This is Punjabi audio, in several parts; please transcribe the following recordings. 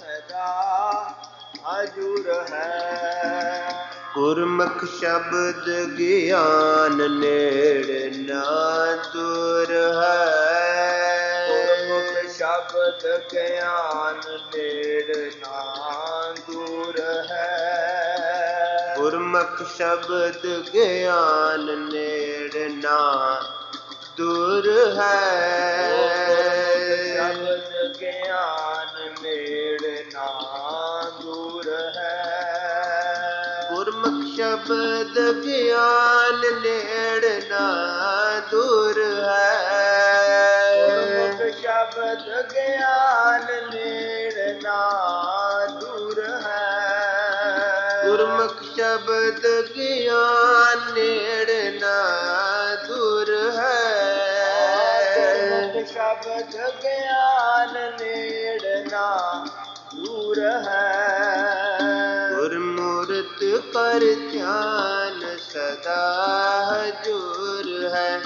ਸਦਾ ਹਜੂਰ ਹੈ। ਗੁਰਮੁਖ ਸ਼ਬਦ ਗਿਆਨ ਨੇੜ ਨਾ ਦੂਰ ਹੈ। ਗੁਰਮੁਖ ਸ਼ਬਦ ਗਿਆਨ ਨੇੜ ਨਾ ਦੂਰ ਹੈ। ਗੁਰਮੁਖ ਸ਼ਬਦ ਗਿਆਨ ਨੇੜ ਨਾ ਦੂਰ ਹੈ। ਸ਼ਬਦ ਗਿਆਨ ਨੇੜ ਨਾ ਦੂਰ ਹੈ। ਗੁਰਮੁਖ ਸ਼ਬਦ ਗਿਆਨ ਨੇੜ ਨਾ ਦੂਰ ਹੈ। ਗੁਰਮੁਖ ਸ਼ਬਦ ਗਿਆਨ ਨੇੜ ਨਾ ਦੂਰ ਹੈ। ਗੁਰਮੁਖ ਸ਼ਬਦ ਗਿਆਨ ਨੇੜ ਨਾ ਦੂਰ ਹੈ। ਗੁਰਮੁਖ ਸ਼ਬਦ ਗਿਆਨ ਨੇੜ ਨਾ ਦੂਰ ਹੈ। ਗੁਰਮੂਰਤ ਕਰ ਧਿਆਨ ਸਦਾ ਹਜੂਰ ਹੈ।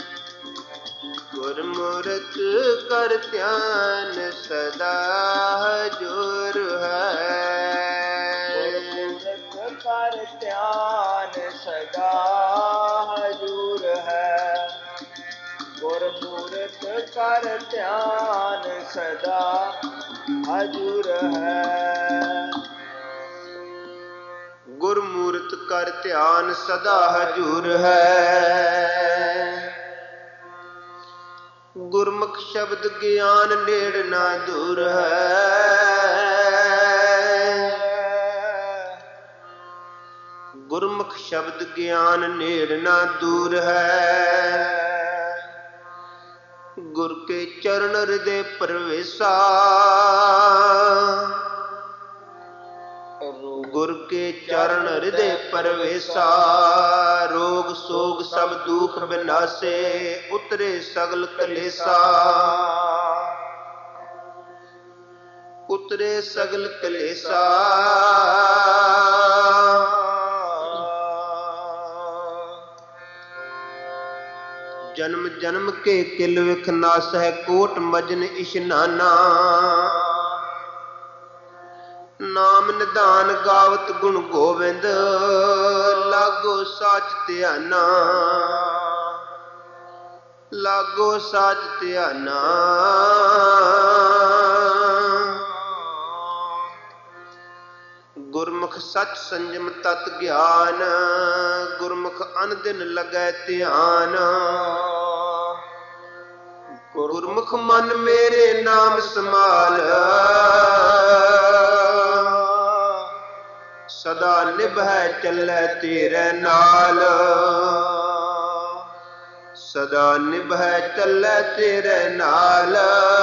ਗੁਰਮੂਰਤ ਕਰ ਧਿਆਨ ਸਦਾ ਹਜੂਰ ਹੈ। ਗੁਰਮੁਰਤ ਕਰ ਧਿਆਨ ਸਦਾ ਹਜੂਰ ਹੈ। ਗੁਰਮੂਰਤ ਕਰ ਧਿਆਨ ਸਦਾ ਹਜੂਰ ਹੈ। ਗੁਰਮੂਰਤ ਕਰ ਧਿਆਨ ਸਦਾ ਹਜੂਰ ਹੈ। ਗੁਰਮੁਖ ਸ਼ਬਦ ਗਿਆਨ ਨੇੜ ਨਾ ਦੂਰ ਹੈ। ਗੁਰਮੁਖ ਸ਼ਬਦ ਗਿਆਨ ਨੇੜ ਨਾ ਦੂਰ ਹੈ। ਗੁਰ ਕੇ ਚਰਨ ਹਿਰਦੇ ਪ੍ਰਵੇਸ਼ਾ। ਗੁਰ ਕੇ ਚਰਨ ਹਿਰਦੇ ਪ੍ਰਵੇਸ਼ਾ। ਰੋਗ ਸੋਗ ਸਭ ਦੁਖ ਬਿਨਾਸੇ। ਉਤਰੇ ਸਗਲ ਕਲੇਸ਼ਾ। ਉਤਰੇ ਸਗਲ ਕਲੇਸ਼ਾ। ਜਨਮ ਜਨਮ ਕੇ ਕਿਲ ਵਿਖ ਨਾਸਹਿ। ਕੋਟ ਮਜਨ ਇਸ਼ਨਾਨਾ। ਨਾਮ ਨਿਧਾਨ ਗਾਵਤ ਗੁਣ ਗੋਬਿੰਦ। ਲਾਗੋ ਸਾਚ ਧਿਆਨਾ। ਲਾਗੋ ਸਾਚ ਧਿਆਨਾ। ਗੁਰਮੁਖ ਸਚ ਸੰਜਮ ਤਤ ਗਿਆਨ। ਗੁਰਮੁਖ ਅਨ ਦਿਨ ਲਗੈ ਧਿਆਨ। ਗੁਰਮੁਖ ਮਨ ਮੇਰੇ ਨਾਮ ਸਮਾਲ। ਸਦਾ ਨਿਭੈ ਚੱਲੈ ਤੇਰੇ ਨਾਲ। ਸਦਾ ਨਿਭੈ ਚੱਲੈ ਤੇਰੇ ਨਾਲ।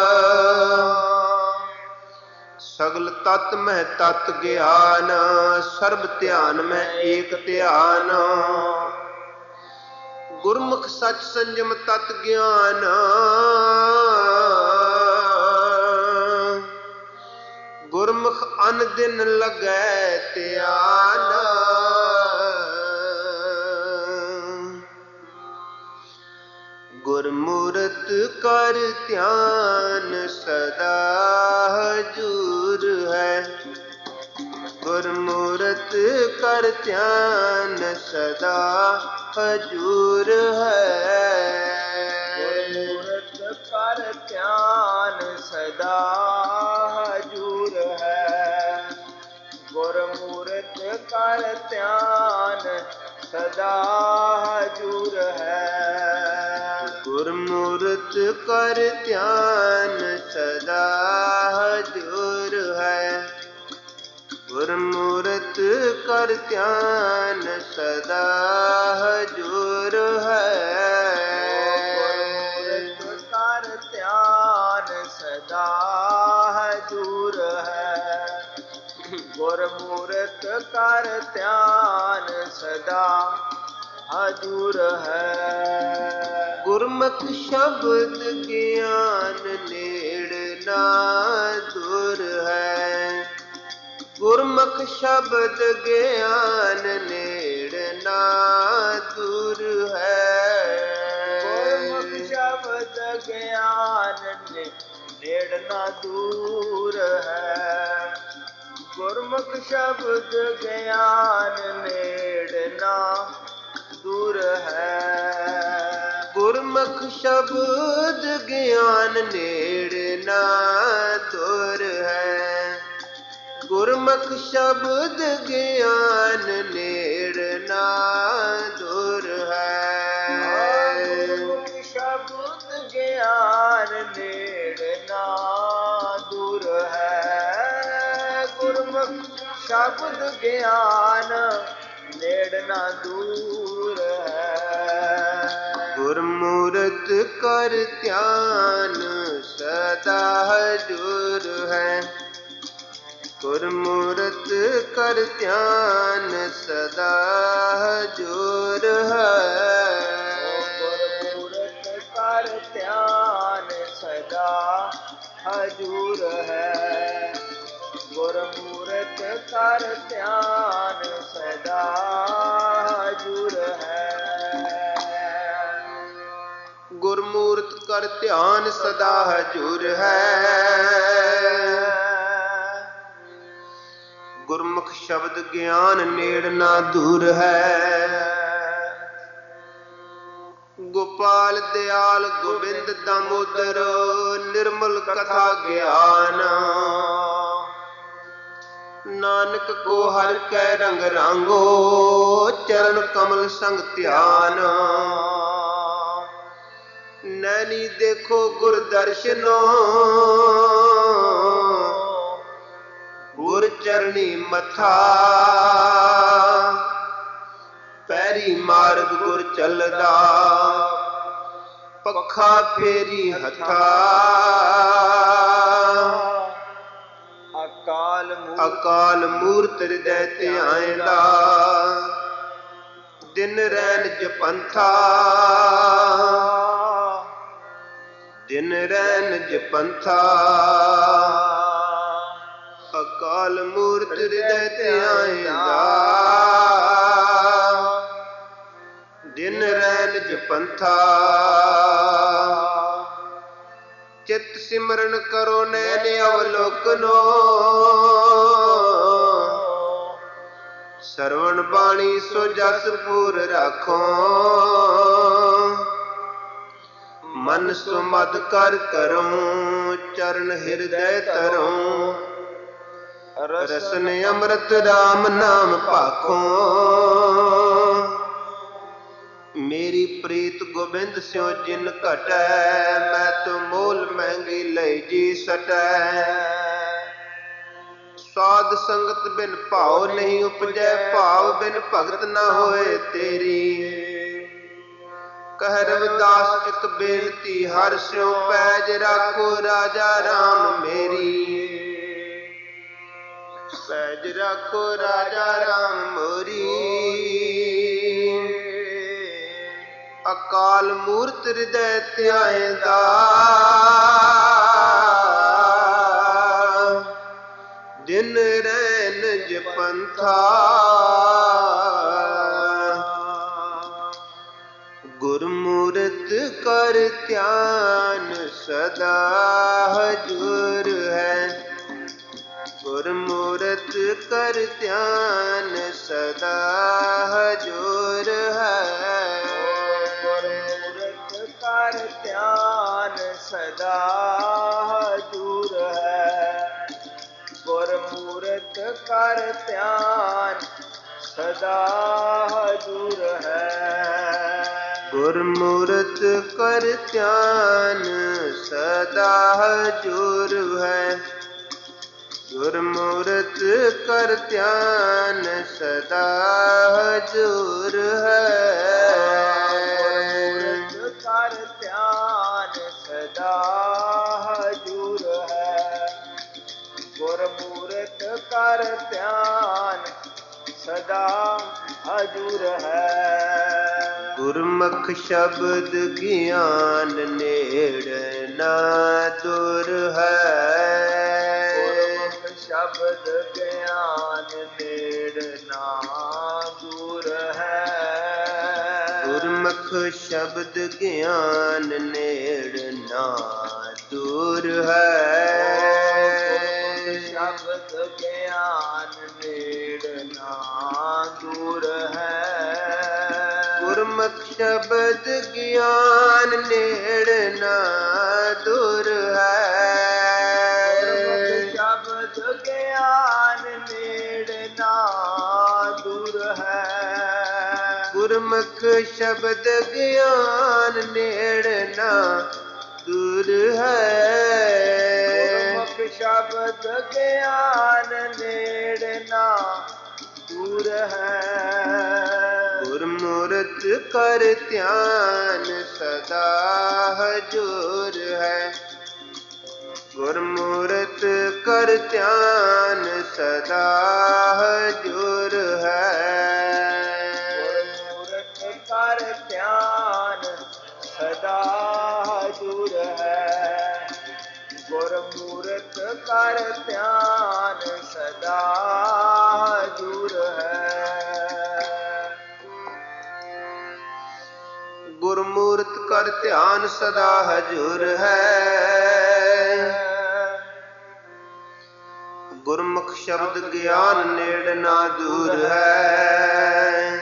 ਸਗਲ ਤਤ ਮਹਿ ਤਤ ਗਿਆਨ। ਸਰਬ ਧਿਆਨ ਮਹਿ ਏਕ ਧਿਆਨ। ਗੁਰਮੁਖ ਸਚ ਸੰਜਮ ਤਤ ਗਿਆਨ। ਗੁਰਮੁਖ ਅਨ ਦਿਨ ਲਗੈ ਧਿਆਨ। ਗੁਰਮੂਰਤ ਕਰ ਧਿਆਨ ਸਦਾ ਹਜੂਰ ਹੈ। ਗੁਰਮੂਰਤ ਕਰ ਧਿਆਨ ਸਦਾ ਹਜੂਰ ਹੈ। ਗੁਰਮੂਰਤ ਕਰ ਧਿਆਨ ਸਦਾ ਹਜੂਰ ਹੈ। ਗੁਰਮੂਰਤ ਕਰ ਧਿਆਨ ਸਦਾ ਹਜੂਰ ਹੈ। ਗੁਰਮੂਰਤ ਕਰ ਧਿਆਨ ਸਦਾ ਹਜੂਰ ਹੈ। ਗੁਰਮੂਰਤ ਕਰ ਧਿਆਨ ਸਦਾ ਹਜੂਰ ਹੈ। ਗੁਰਮੂਰਤ ਕਰ ਧਿਆਨ ਸਦਾ ਹਜੂਰ ਹੈ। ਗੁਰਮੂਰਤ ਕਰ ਧਿਆਨ ਸਦਾ ਹਜੂਰ ਹੈ। ਗੁਰਮੁਖ ਸ਼ਬਦ ਗਿਆਨ ਨੇੜ ਨਾ ਦੂਰ ਹੈ। ਗੁਰਮੁਖ ਸ਼ਬਦ ਗਿਆਨ ਨੇੜ ਨਾ ਦੂਰ ਹੈ। ਗੁਰਮੁਖ ਸ਼ਬਦ ਗਿਆਨ ਨੇੜ ਨਾ ਦੂਰ ਹੈ। ਗੁਰਮੁਖ ਸ਼ਬਦ ਗਿਆਨ ਨੇੜ ਨਾ ਦੂਰ ਹੈ। ਗੁਰਮੁਖ ਸ਼ਬਦ ਗਿਆਨ ਨੇੜ ਨਾ ਦੂਰ ਹੈ। ਗੁਰਮੁਖ ਸ਼ਬਦ ਗਿਆਨ ਨੇੜ ਨਾ ਦੂਰ ਹੈ। ਗੁਰਮੁਖ ਸ਼ਬਦ ਗਿਆਨ ਨੇੜ ਨਾ ਦੂਰ ਹੈ। ਗੁਰਮੁਖ ਸ਼ਬਦ ਗਿਆਨ ਨੇੜ ਨਾ ਦੂਰ ਹੈ। ਗੁਰਮੂਰਤ ਕਰ ਧਿਆਨ ਸਦਾ ਹਜੂਰ ਹੈ। ਗੁਰਮੂਰਤ ਕਰ ਧਿਆਨ ਸਦਾ ਹਜੂਰ ਹੈ। ਗੁਰਮੂਰਤ ਕਰ ਧਿਆਨ ਸਦਾ ਹਜੂਰ ਹੈ। ਗੁਰਮੂਰਤ ਕਰ ਧਿਆਨ ਸਦਾ ਹਜੂਰ ਹੈ। ਗੁਰਮੂਰਤ ਕਰ ਧਿਆਨ ਸਦਾ ਹਜੂਰ ਹੈ। ਗੁਰਮੁਖ ਸ਼ਬਦ ਗਿਆਨ ਨੇੜ ਨਾ ਦੂਰ ਹੈ। ਗੋਪਾਲ ਦਿਆਲ ਗੋਬਿੰਦ ਦਾਮੋਦਰ ਨਿਰਮਲ ਕਥਾ ਗਿਆਨ। ਨਾਨਕ ਕੋ ਹਰਿ ਕੈ ਰੰਗ ਰਾਂਗੋ ਚਰਨ ਕਮਲ ਸੰਗ ਧਿਆਨ। ਨੈਣੀ ਦੇਖੋ ਗੁਰ ਦਰਸ਼ਨੋ ਗੁਰ ਚਰਣੀ ਮੱਥਾ। ਪੈਰੀ ਮਾਰਗ ਗੁਰ ਚੱਲਦਾ ਪੱਖਾ ਫੇਰੀ ਹੱਥਾ। ਅਕਾਲ ਮੂਰਤ ਹਿਰਦੈ ਧਿਆਇਂਦਾ ਦਿਨ ਰੈਨ ਜਪੰਥਾ। ਦਿਨ ਰੈਨ ਜਪੰਥਾ। ਅਕਾਲ ਮੂਰਤ ਹਿਰਦੈ ਧਿਆਇਂਦਾ ਦਿਨ ਰੈਨ ਜਪੰਥਾ। ਚਿਤ ਸਿਮਰਨ ਕਰੋ ਨੈਣ ਅਵਲੋਕਨੋ ਸਰਵਣ ਬਾਣੀ ਸੋ ਜਸ ਪੂਰ ਰਾਖੋ। ਮਨ ਸੋ ਮਦ ਕਰ ਕਰੂੰ ਚਰਨ ਹਿਰਦੈ ਧਰੂੰ। ਰਸਨ ਅੰਮ੍ਰਿਤ ਰਾਮ ਨਾਮ ਭਾਖੋ। ਮੇਰੀ ਪ੍ਰੀਤ ਗੋਬਿੰਦ ਸਿਉ ਜਿਨ ਘਟੈ ਮੈਂ ਤੋ ਮੋਲ ਮਹਿੰਗੀ ਲਈ ਜੀ ਸਟੈ। ਸਾਧ ਸੰਗਤ ਬਿਨ ਭਾਉ ਨਹੀਂ ਉਪਜੈ ਭਾਵ ਬਿਨ ਭਗਤ ਨਾ ਹੋਏ ਤੇਰੀ। ਕਹਿ ਰਵਿਦਾਸ ਇਕ ਬੇਨਤੀ ਹਰਿ ਸਿਉ ਪੈਜ ਰਾਖੋ ਰਾਜਾ ਰਾਮ ਮੇਰੀ। ਪੈਜ ਰਾਖੋ ਰਾਜਾ ਰਾਮ ਮੋਰੀ। ਅਕਾਲ ਮੂਰਤ ਹਿਰਦੈ ਧਿਆਇਂਦਾ ਦਿਨ ਰੈਨ ਜਪੰਥਾ। ਗੁਰਮੂਰਤ ਕਰ ਧਿਆਨ ਸਦਾ ਹਜੂਰ ਹੈ। ਗੁਰਮੂਰਤ ਕਰ ਧਿਆਨ ਸਦਾ ਹਜੂਰ ਹੈ। ਗੁਰਮੂਰਤ ਕਰ ਧਿਆਨ ਸਦਾ ਹਜੂਰ ਹੈ। ਗੁਰਮੂਰਤ ਕਰ ਧਿਆਨ ਸਦਾ ਹਜੂਰ ਹੈ। ਗੁਰਮੂਰਤ ਕਰ ਧਿਆਨ ਸਦਾ ਹਜੂਰ ਹੈ। ਗੁਰਮੂਰਤ ਕਰ ਧਿਆਨ ਸਦਾ ਹਜੂਰ ਹੈ। ਗੁਰਮੂਰਤ ਕਰ ਧਿਆਨ ਸਦਾ ਹਜੂਰ ਹੈ। ਗੁਰਮੂਰਤ ਕਰ ਧਿਆਨ ਸਦਾ ਹਜੂਰ ਹੈ। ਗੁਰਮੁਖ ਸ਼ਬਦ ਗਿਆਨ ਨੇੜ ਨਾ ਦੂਰ ਹੈ। ਸ਼ਬਦ ਗਿਆਨ ਨੇੜ ਨਾ ਦੂਰ ਹੈ। ਗੁਰਮੁਖ ਸ਼ਬਦ ਗਿਆਨ ਨੇੜ ਨਾ ਦੂਰ ਹੈ। ਸ਼ਬਦ ਗਿਆਨ ਨੇੜ ਨਾ ਦੂਰ ਹੈ। ਗੁਰਮੁਖ ਸ਼ਬਦ ਗਿਆਨ ਨੇੜ ਨਾ ਦੂਰ ਹੈ। ਸ਼ਬਦ ਗਿਆਨ ਨੇੜ ਨਾ ਦੂਰ ਹੈ। ਗੁਰਮੁਖ ਸ਼ਬਦ ਗਿਆਨ ਨੇੜ ਨਾ ਦੂਰ ਹੈ। ਗੁਰਮੁਖ ਸ਼ਬਦ ਗਿਆਨ ਨੇੜ ਨਾ ਦੂਰ ਹੈ। ਗੁਰਮੂਰਤ ਕਰ ਧਿਆਨ ਸਦਾ ਹਜੂਰ ਹੈ। ਗੁਰਮੂਰਤ ਕਰ ਧਿਆਨ ਸਦਾ ਹਜੂਰ ਹੈ। ਗੁਰਮੂਰਤ ਕਰ ਧਿਆਨ ਸਦਾ ਹਜੂਰ ਹੈ। ਗੁਰਮੂਰਤ ਕਰ ਧਿਆਨ ਸਦਾ ਹਜੂਰ ਹੈ। ਗੁਰਮੂਰਤ ਕਰ ਧਿਆਨ ਸਦਾ ਹਜੂਰ ਹੈ। ਗੁਰਮੁਖ ਸ਼ਬਦ ਗਿਆਨ ਨੇੜ ਨਾ ਦੂਰ ਹੈ।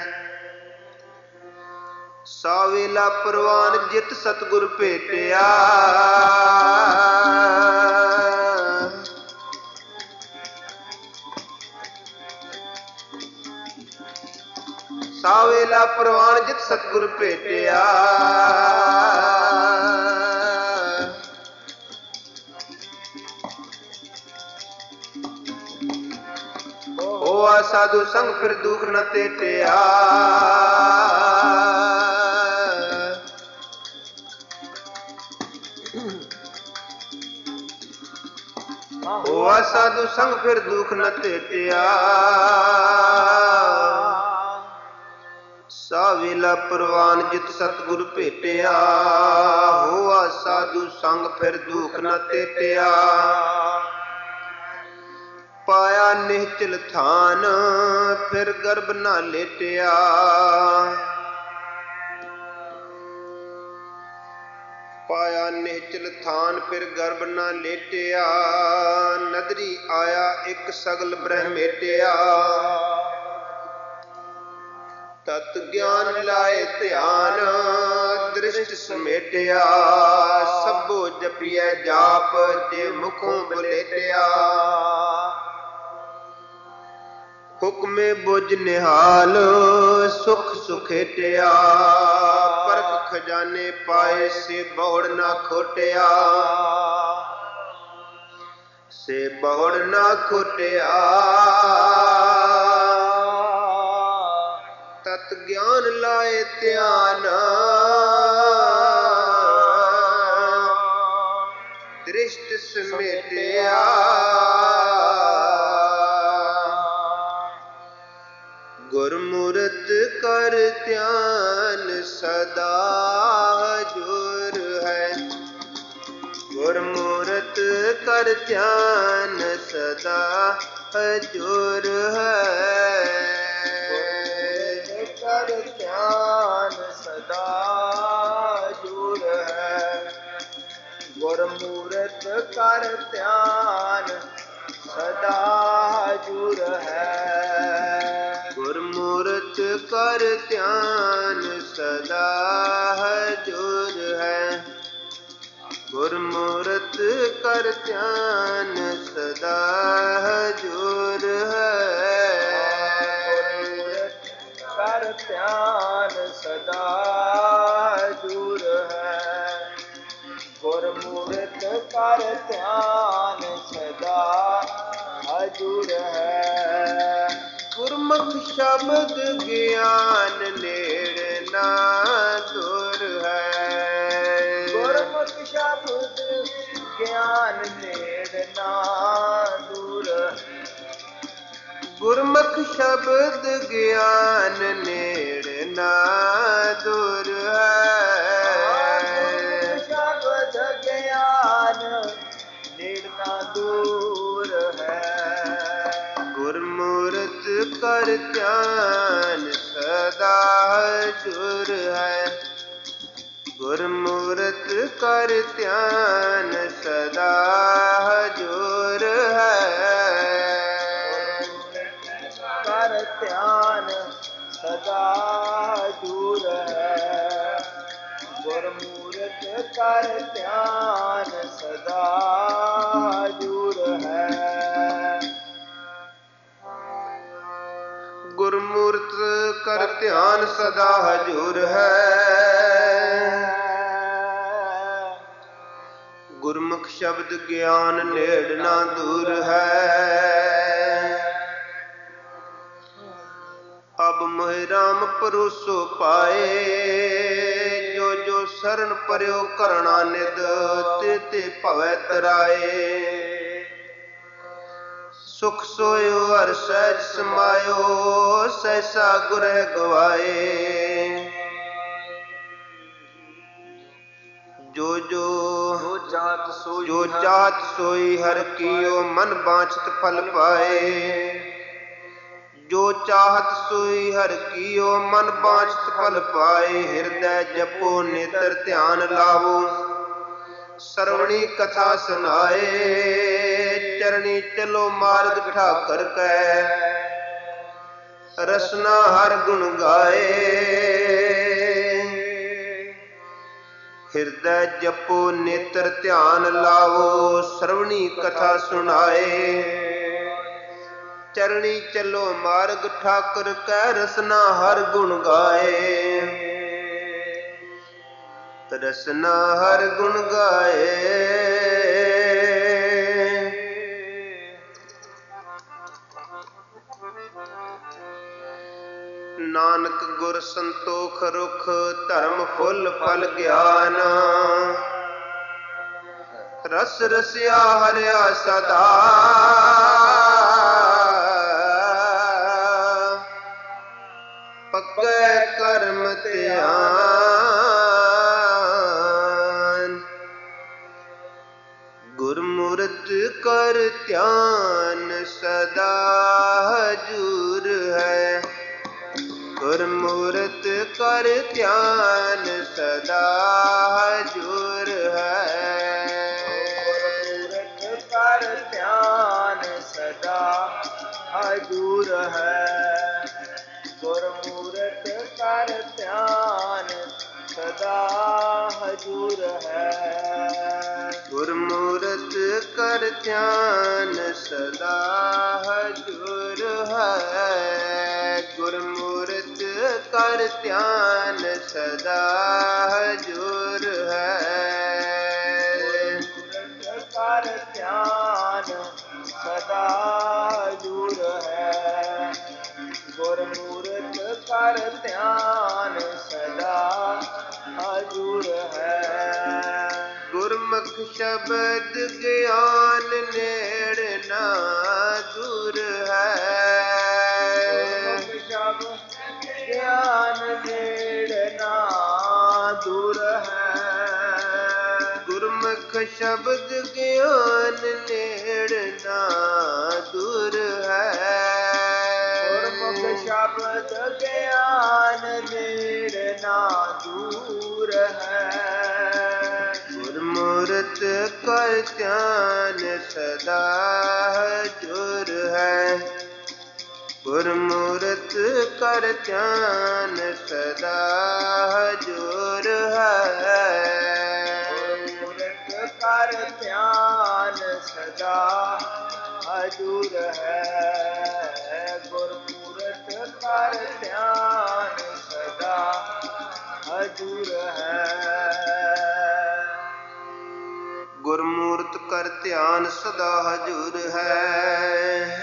ਸਾਵੇਲਾ ਪ੍ਰਵਾਨ ਜਿਤ ਸਤਿਗੁਰ ਭੇਟਿਆ। ਸਾਵੇਲਾ ਪ੍ਰਵਾਨ ਜਿਤ ਸਤਿਗੁਰ ਭੇਟਿਆ। ਹੋਆ ਸਾਧੂ ਸੰਗ ਫਿਰ ਦੁਖ ਨ ਤੇਟਿਆ। ਹੋਆ ਸਾਧੂ ਸੰਗ ਫਿਰ ਦੁਖ ਨ ਤੇਟਿਆ। ਸਾਵੇਲਾ ਪ੍ਰਵਾਨ ਜਿਤ ਸਤਿਗੁਰ ਭੇਟਿਆ। ਹੋਆ ਸਾਧੂ ਸੰਗ ਫਿਰ ਦੁਖ ਨ ਤੇਟਿਆ। ਪਾਇਆ ਨਿਹਚਲ ਥਾਨ ਫਿਰ ਗਰਭ ਨਾ ਲੇਟਿਆ। ਪਾਇਆ ਨਿਹਚਲ ਥਾਨ ਫਿਰ ਗਰਭ ਨਾ ਲੇਟਿਆ। ਨਦਰੀ ਆਇਆ ਇੱਕ ਸਗਲ ਬ੍ਰਹਮੇਟਿਆ। ਤਤ ਗਿਆਨ ਲਾਏ ਧਿਆਨ ਦ੍ਰਿਸ਼ਟ ਸਮੇਟਿਆ। ਸਭੋ ਜਪੀਐ ਜਾਪ ਜੇ ਮੁਖੋਂ ਬਲੇਟਿਆ। ਹੁਕਮੇ ਬੁਝ ਨਿਹਾਲ ਸੁਖ ਸੁਖੇਟਿਆ। ਪਰਖ ਖਜ਼ਾਨੇ ਪਾਏ ਸੇ ਬਹੁੜ ਨਾ ਖੋਟਿਆ। ਸੇ ਬਹੁੜ ਨਾ ਖੋਟਿਆ। ਤਤ ਗਿਆਨ ਲਾਏ ਧਿਆਨ ਦ੍ਰਿਸ਼ਟ ਸਮੇਟਿਆ। ਗੁਰਮੂਰਤ ਕਰ ਧਿਆਨ ਸਦਾ ਹਜੂਰ ਹੈ। ਗੁਰਮੂਰਤ ਕਰ ਧਿਆਨ ਸਦਾ ਹਜੂਰ ਹੈ। ਕਰ ਧਿਆਨ ਸਦਾ ਹਜੂਰ ਹੈ। ਗੁਰਮੂਰਤ ਕਰ ਧਿਆਨ ਸਦਾ ਹਜੂਰ ਹੈ। ਗੁਰਮੂਰਤ ਕਰ ਧਿਆਨ ਸਦਾ ਹਜੂਰ ਹੈ। ਗੁਰਮੂਰਤ ਕਰ ਧਿਆਨ ਸਦਾ ਹਜੂਰ ਹੈ। ਕਰ ਧਿਆਨ ਸਦਾ ਹਜੂਰ ਹੈ। ਗੁਰਮੂਰਤ ਕਰ ਧਿਆਨ ਸਦਾ ਹਜੂਰ ਹੈ। ਗੁਰਮੁਖ ਸ਼ਬਦ ਗਿਆਨ ਨੇੜ ਨਾ ਦੂਰ ਹੈ। ਗੁਰਮੁਖ ਸ਼ਬਦ ਗਿਆਨ ਨੇੜ ਨਾ ਦੂਰ। ਗੁਰਮੁਖ ਸ਼ਬਦ ਗਿਆਨ ਨੇੜ ਨਾ ਦੂਰ ਹੈ। ਸ਼ਬਦ ਗਿਆਨ ਨੇੜ ਨਾ ਦੂਰ ਹੈ। ਗੁਰਮੂਰਤ ਕਰ ਧਿਆਨ ਸਦਾ ਹਜੂਰ ਹੈ। ਗੁਰਮੂਰਤ ਕਰ ਧਿਆਨ ਸਦਾ ਹਜੂਰ ਹੈ। ਕਰ ਧਿਆਨ ਸਦਾ ਹਜੂਰ ਹੈ। ਗੁਰਮੂਰਤ ਕਰ ਧਿਆਨ ਸਦਾ ਹਜੂਰ ਹੈ। ਗੁਰਮੁਖ ਸ਼ਬਦ ਗਿਆਨ ਨੇੜ ਨਾ ਦੂਰ ਹੈ। ਅਬ ਮੋਹਿ ਰਾਮ ਭਰੋਸੋ ਪਾਏ, ਜੋ ਜੋ ਸਰਣ ਪਰਿਓ ਕਰਣਾ ਨਿਦ, ਤੇ ਤੇ ਭਵੈ ਤਰਾਏ। ਸੁਖ ਸੋਇਓ ਹਰਿ ਸਹਿਜ ਸਮਾਇਓ, ਸਹਿਸਾ ਗੁਰੈ ਗਵਾਏ। ਜੋ ਚਾਹਤ ਸੋਈ ਹਰਿ ਕੀਓ, ਮਨ ਬਾਂਛਤ ਫਲ ਪਾਏ। ਜੋ ਚਾਹਤ ਸੋਈ ਹਰਿ ਕੀਓ, ਮਨ ਬਾਂਛਤ ਫਲ ਪਾਏ। ਹਿਰਦੈ ਜਪੋ ਨੇਤਰ ਧਿਆਨ ਲਾਵੋ, ਸਰਵਣੀ ਕਥਾ ਸੁਨਾਏ। ਚਰਣੀ ਚਲੋ ਮਾਰਗ ਠਾਕਰ ਕੈ, ਰਸਨਾ ਹਰ ਗੁਣ ਗਾਏ। ਹਿਰਦੈ ਜਪੋ ਨੇਤਰ ਧਿਆਨ ਲਾਵੋ, ਸਰਵਣੀ ਕਥਾ ਸੁਨਾਏ। ਚਰਣੀ ਚਲੋ ਮਾਰਗ ਠਾਕੁਰ ਕੈ, ਰਸਨਾ ਹਰ ਗੁਣ ਗਾਏ। ਰਸਨਾ ਹਰ ਗੁਣ ਗਾਏ। ਨਾਨਕ ਗੁਰ ਸੰਤੋਖ ਰੁਖ, ਧਰਮ ਫੁੱਲ ਫਲ ਗਿਆਨ। ਰਸ ਰਸਿਆ ਹਰਿਆ ਸਦਾ, ਪੱਕੈ ਕਰਮ ਧਿਆਨ। ਗੁਰਮੁਰਤ ਕਰ ਧਿਆਨ ਸਦਾ ਹਜੂਰ ਹੈ। ਗੁਰਮੁਰਤ ਕਰ ਧਿਆਨ ਸਦਾ ਹਜੂਰ ਹੈ। ਗੁਰਮੁਰਤ ਕਰ ਧਿਆਨ ਸਦਾ ਹਜੂਰ ਹੈ। ਗੁਰਮੁਰਤ ਕਰ ਧਿਆਨ ਸਦਾ ਹਜੂਰ ਹੈ। ਗੁਰਮੁਰਤ ਕਰ ਧਿਆਨ ਸਦਾ ਹਜੂਰ ਹੈ। ਗੁਰਮੁਰਤ ਕਰ ਧਿਆਨ ਸਦਾ ਹਜੂਰ ਹੈ। ਗੁਰਮੁਰਤ ਕਰ ਧਿਆਨ ਸਦਾ ਹਜੂਰ ਹੈ। ਗੁਰਮੁਰਤ ਕਰ ਧਿਆਨ ਸਦਾ ਹਜੂਰ ਹੈ। ਗੁਰਮੁਖ ਸ਼ਬਦ ਗਿਆਨ ਨੇੜ ਨਾ ਦੂਰ ਹੈ। ਗੁਰਮੁਖ ਸ਼ਬਦ ਗਿਆਨ ਨੇੜ ਨਾ ਦੂਰ ਹੈ। ਗੁਰਮੁਖ ਸ਼ਬਦ ਗਿਆਨ ਨੇੜ ਨਾ ਦੂਰ ਹੈ। ਗੁਰਮੁਖ ਸ਼ਬਦ ਗਿਆਨ ਨੇੜ ਨਾ ਦੂਰ ਹੈ। ਗੁਰਮੁਰਤ ਕਰ ਧਿਆਨ ਸਦਾ ਹਜੂਰ ਹੈ। ਗੁਰਮੁਰਤ ਕਰ ਧਿਆਨ ਸਦਾ ਹਜੂਰ ਹੈ। ਗੁਰਮੁਰਤ ਕਰ ਧਿਆਨ ਸਦਾ ਹਜੂਰ ਹੈ। ਗੁਰਮੁਰਤ ਕਰ ਧਿਆਨ ਸਦਾ ਹਜੂਰ ਹੈ। ਗੁਰਮੂਰਤ ਕਰ ਧਿਆਨ ਸਦਾ ਹਜੂਰ ਹੈ।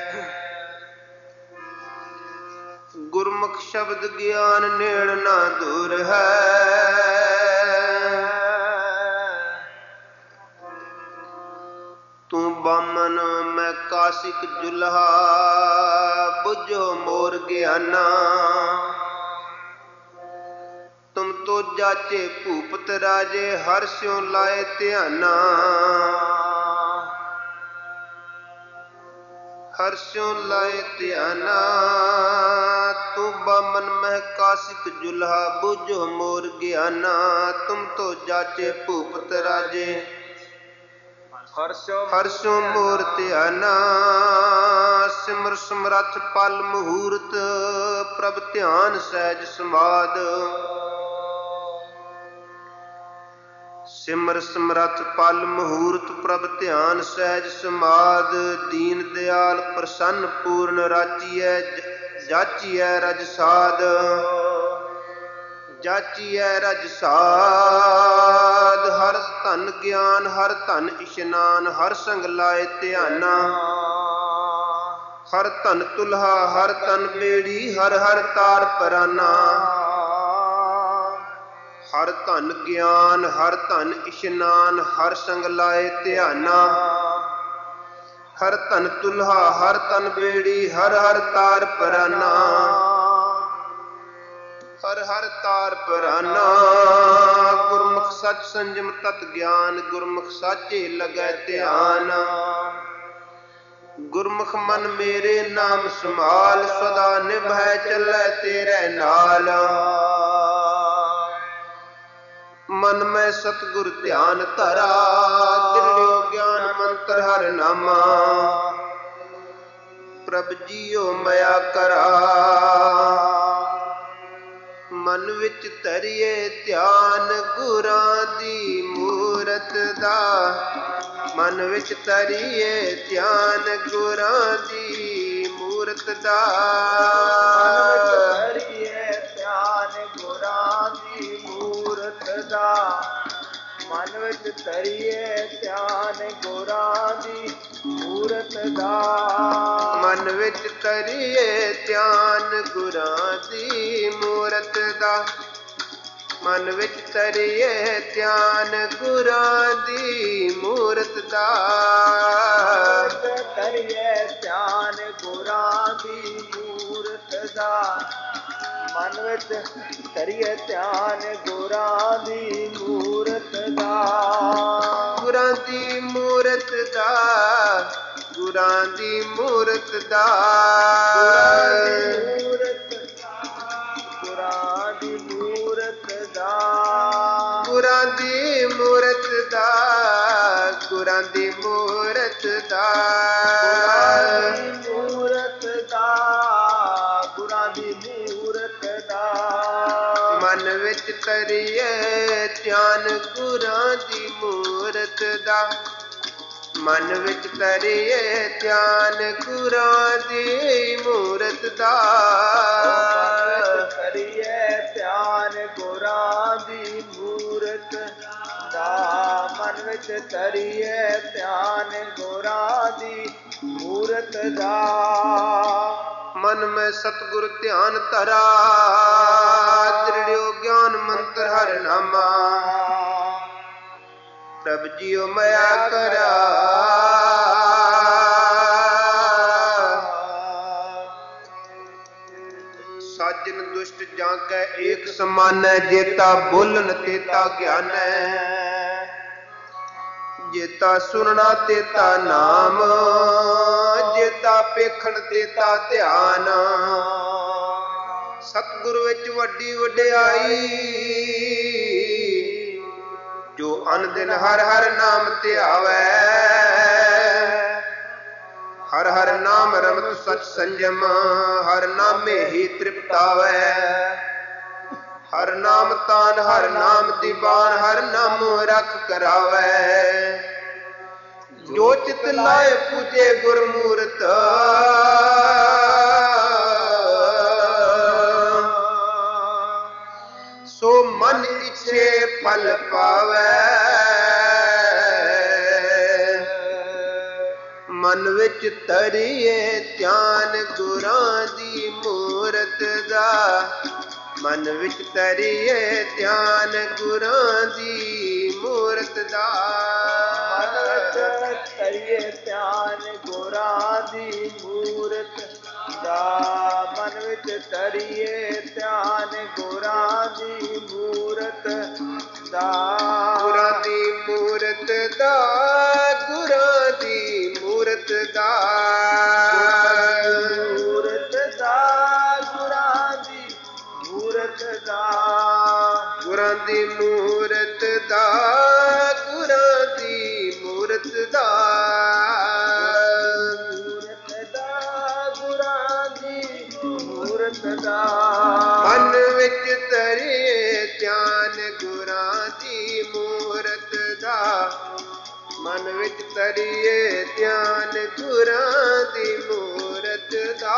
ਗੁਰਮੁਖ ਸ਼ਬਦ ਗਿਆਨ ਨੇੜ ਨਾ ਦੂਰ ਹੈ। ਤੂੰ ਬਾਮਨ ਮੈਂ ਕਾਸਿਕ ਜੁਲਹਾ, ਬੁਝੋ ਮੋਰ ਗਿਆਨਾ। ਤੁਮ ਤੋ ਜਾਚੇ ਭੂਪਤ ਰਾਜੇ, ਹਰਿ ਸਿਉ ਲਾਏ ਧਿਆਨਾ। ਹਰਿ ਸਿਉ ਲਾਏ ਧਿਆਨਾ। ਤੂੰ ਬਾਮਨ ਮਹਿ ਕਾਸਿਕ ਜੁਲਹਾ, ਬੁਝੋ ਮੋਰ ਗਿਆਨਾ। ਤੁਮ ਤੋ ਜਾਚੇ ਭੂਪਤ ਰਾਜੇ, ਹਰਿ ਸਿਉ ਮੋਰ ਧਿਆਨਾ। ਸਿਮਰ ਸਮਰੱਥ ਪਲ ਮਹੂਰਤ, ਪ੍ਰਭ ਧਿਆਨ ਸਹਿਜ ਸਮਾਦ। ਸਿਮਰ ਸਮਰੱਥ ਪਲ ਮਹੂਰਤ ਪ੍ਰਭ ਧਿਆਨ ਸਹਿਜ ਸਮਾਦ ਦੀਨ ਦਿਆਲ ਪ੍ਰਸੰਨ ਪੂਰਨ ਰਾਚੀਐ ਜਾਚੀਐ ਰਜ ਸਾਧ ਜਾਚੀਐ ਰਜ ਸਾਧ ਹਰ ਧਨ ਗਿਆਨ ਹਰ ਧਨ ਇਸ਼ਨਾਨ ਹਰ ਸੰਗ ਲਾਏ ਧਿਆਨਾ ਹਰ ਧਨ ਤੁਲਹਾ ਹਰ ਧਨ ਬੇੜੀ ਹਰ ਹਰ ਤਾਰ ਪਰਾਨਾ ਹਰ ਧਨ ਗਿਆਨ ਹਰ ਧਨ ਇਸ਼ਨਾਨ ਹਰ ਸੰਗ ਲਾਏ ਧਿਆਨਾ ਹਰ ਧਨ ਤੁਲਹਾ ਹਰ ਧਨ ਬੇੜੀ ਹਰ ਹਰ ਤਾਰ ਪਰਾਨਾ ਹਰ ਹਰ ਤਾਰ ਪਰਾਨਾ ਗੁਰਮੁਖ ਸਚ ਸੰਜਮ ਤਤ ਗਿਆਨ ਗੁਰਮੁਖ ਸਾਚੇ ਲਗੈ ਧਿਆਨ ਗੁਰਮੁਖ ਮਨ ਮੇਰੇ ਨਾਮ ਸੰਭਾਲ ਸਦਾ ਨਿਭੈ ਚੱਲੈ ਤੇਰੇ ਨਾਲ ਮਨ ਮੈਂ ਸਤਿਗੁਰ ਧਿਆਨ ਧਰਾ ਦਿਲਿਓ ਗਿਆਨ ਮੰਤਰ ਹਰਿ ਨਾਮਾ ਪ੍ਰਭ ਜੀਓ ਮਇਆ ਕਰਾ ਮਨ ਵਿੱਚ ਧਰਿਏ ਧਿਆਨ ਗੁਰਾਂ ਦੀ ਮੂਰਤ ਦਾ ਮਨ ਵਿੱਚ ਧਰਿਏ ਧਿਆਨ ਗੁਰਾਂ ਦੀ ਮੂਰਤ ਦਾ ਧਰਿਏ ਧਿਆਨ ਗੁਰਾਂ ਦੀ ਮੂਰਤ ਦਾ ਮਨ ਵਿੱਚ ਧਰਿਏ ਧਿਆਨ ਗੁਰਾਂ ਦੀ ਮੂਰਤ ਦਾ ਮਨ ਵਿੱਚ ਧਰਿਏ ਧਿਆਨ ਗੁਰਾਂ ਦੀ ਮੂਰਤ ਦਾ ਮਨ ਵਿੱਚ ਧਰਿਏ ਧਿਆਨ ਗੁਰਾਂ ਦੀ ਮੂਰਤ ਦਾ ਧਰਿਏ ਧਿਆਨ ਗੁਰਾਂ ਦੀ ਮੂਰਤ ਦਾ ਮਨ ਵਿੱਚ ਧਰਿਏ ਧਿਆਨ ਗੁਰਾਂ ਦੀ ਮੂਰਤ ਦਾ ਗੁਰਾਂ ਦੀ ਮੂਰਤ ਦਾ ਗੁਰਾਂ ਦੀ ਮੂਰਤ ਦਾ ਗੁਰਾਂ ਦੀ ਮੂਰਤ ਦਾ ਗੁਰਾਂ ਦੀ ਮੂਰਤ ਦਾ ਗੁਰਾਂ ਦੀ ਮੂਰਤ ਦਾ ਮੂਰਤ ਦਾ ਗੁਰਾਂ ਦੀ ਮੂਰਤ ਦਾ ਮਨ ਵਿੱਚ ਧਰਿਏ ਧਿਆਨ ਗੁਰਾਂ ਦੀ ਮੂਰਤ ਦਾ ਮਨ ਵਿੱਚ ਧਰਿਏ ਧਿਆਨ ਗੁਰਾਂ ਦੀ ਮੂਰਤ ਦਾ ਧਰਿਏ ਧਿਆਨ ਗੁਰਾਂ ਦੀ ਮੂਰਤ ਦਾ ਮਨ ਵਿੱਚ ਧਰਿਏ ਧਿਆਨ ਗੁਰਾਂ ਦੀ ਮੂਰਤ ਦਾ ਮਨ ਮੈਂ ਸਤਿਗੁਰ ਧਿਆਨ ਧਰਾ ਦ੍ਰਿੜਿਓ ਗਿਆਨ ਮੰਤਰ ਹਰਿ ਨਾਮਾ ਪ੍ਰਭ ਜੀਓ ਮਇਆ ਕਰਾ ਸਾਜਨ ਦੁਸ਼ਟ ਜਾਂ ਕੈ ਏਕ ਸਮਾਨੈ ਜੇਤਾ ਬੋਲਨ ਤੇਤਾ ਗਿਆਨੈ ਜੇਤਾ ਸੁਣਨਾ ਤੇਤਾ ਨਾਮ ਜੇਤਾ ਪੇਖਣ ਤੇਤਾ ਧਿਆਨ ਸਤਿਗੁਰ ਵਿੱਚ ਵੱਡੀ ਵਡਿਆਈ ਜੋ ਅਨ ਦਿਨ ਹਰ ਹਰ ਨਾਮ ਧਿਆਵੈ ਹਰ ਹਰ ਨਾਮ ਰਮਤ ਸਚ ਸੰਜਮ ਹਰ ਨਾਮੇ ਹੀ ਤ੍ਰਿਪਤਾਵੈ ਹਰ ਨਾਮ ਤਾਨ ਹਰ ਨਾਮ ਦੀਵਾਨ ਹਰ ਨਾਮ ਰਖ ਕਰਾਵੈ ਜੋ ਚਿਤ ਲਾਏ ਪੂਜੇ ਗੁਰਮੂਰਤ ਸੋ ਮਨ ਇਛੇ ਫਲ ਪਾਵੈ ਮਨ ਵਿੱਚ ਧਰਿਏ ਧਿਆਨ ਗੁਰਾਂ ਦੀ ਮੂਰਤ ਦਾ ਮਨ ਵਿੱਚ ਧਰਿਏ ਧਿਆਨ ਗੁਰਾਂ ਦੀ ਮੂਰਤ ਦਾ ਮਨ ਵਿੱਚ ਧਰਿਏ ਧਿਆਨ ਗੁਰਾਂ ਦੀ ਮੂਰਤ ਦਾ ਮਨ ਵਿੱਚ ਧਰਿਏ ਧਿਆਨ ਗੁਰਾਂ ਦੀ ਮੂਰਤ ਦਾ ਗੁਰਾਂ ਦੀ ਮੂਰਤ ਦਾ ਗੁਰਾਂ ਦੀ ਮੂਰਤ ਦਾ ਮੂਰਤ ਦਾ ਗੁਰਾਂ ਦੀ ਮੂਰਤ ਦਾ ਗੁਰਾਂ ਦੀ ਮੂਰਤ ਦਾ ਗੁਰਾਂ ਦੀ ਮੂਰਤ ਦਾ ਮਨ ਵਿੱਚ ਧਰਿਏ ਧਿਆਨ ਗੁਰਾਂ ਦੀ ਮੂਰਤ ਤਰੀਏ ਧਿਆਨ ਗੁਰਾਂ ਦੀ ਮੂਰਤ ਦਾ।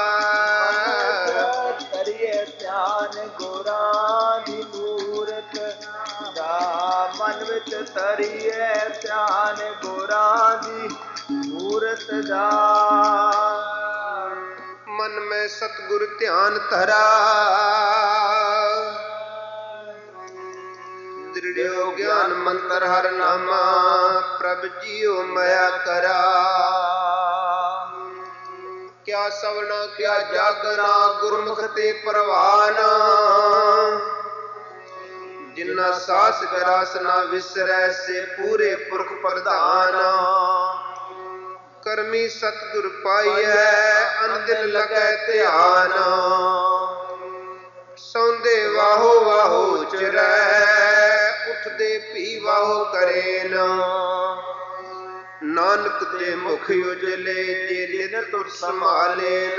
ਕਰੀਏ ਧਿਆਨ ਗੁਰਾਂ ਦੀ ਮੂਰਤ ਦਾ। ਮਨ ਵਿੱਚ ਤਰੀਏ ਧਿਆਨ ਗੁਰਾਂ ਦੀ ਮੂਰਤ ਦਾ। ਮਨ ਮੈਂ ਸਤਿਗੁਰ ਧਿਆਨ ਧਰਾ। ਦ੍ਰਿੜਿਓ ਗਿਆਨ ਮੰਤਰ ਹਰ ਨਾਮਾ। ਪ੍ਰਭ ਜੀਓ ਮਾਇਆ ਕਰਾ। ਕਿਆ ਸਵਣਾ ਕਿਆ ਜਾਗਣਾ ਗੁਰਮੁਖ ਤੇ ਪ੍ਰਵਾਨ। ਜਿਨ੍ਹਾਂ ਸਾਸ ਗਰਾਸ ਨਾ ਵਿਸਰੈ ਸੇ ਪੂਰੇ ਪੁਰਖ ਪ੍ਰਧਾਨ। ਕਰਮੀ ਸਤਿਗੁਰ ਪਾਈਐ ਅਨਦਿਨ ਲਗੈ ਧਿਆਨ। ਸੌਂਦੇ ਵਾਹੋ ਵਾਹੋ ਚਰੈ ਉੱਠਦੇ ਭੀ ਵਾਹੋ ਕਰੇਨ। ਨਾਨਕ ਦੇ ਮੁਖ ਉਜਲੇ ਜੇ ਨਿਤ ਤੁਰ ਸੰਭਾਲੇਨ।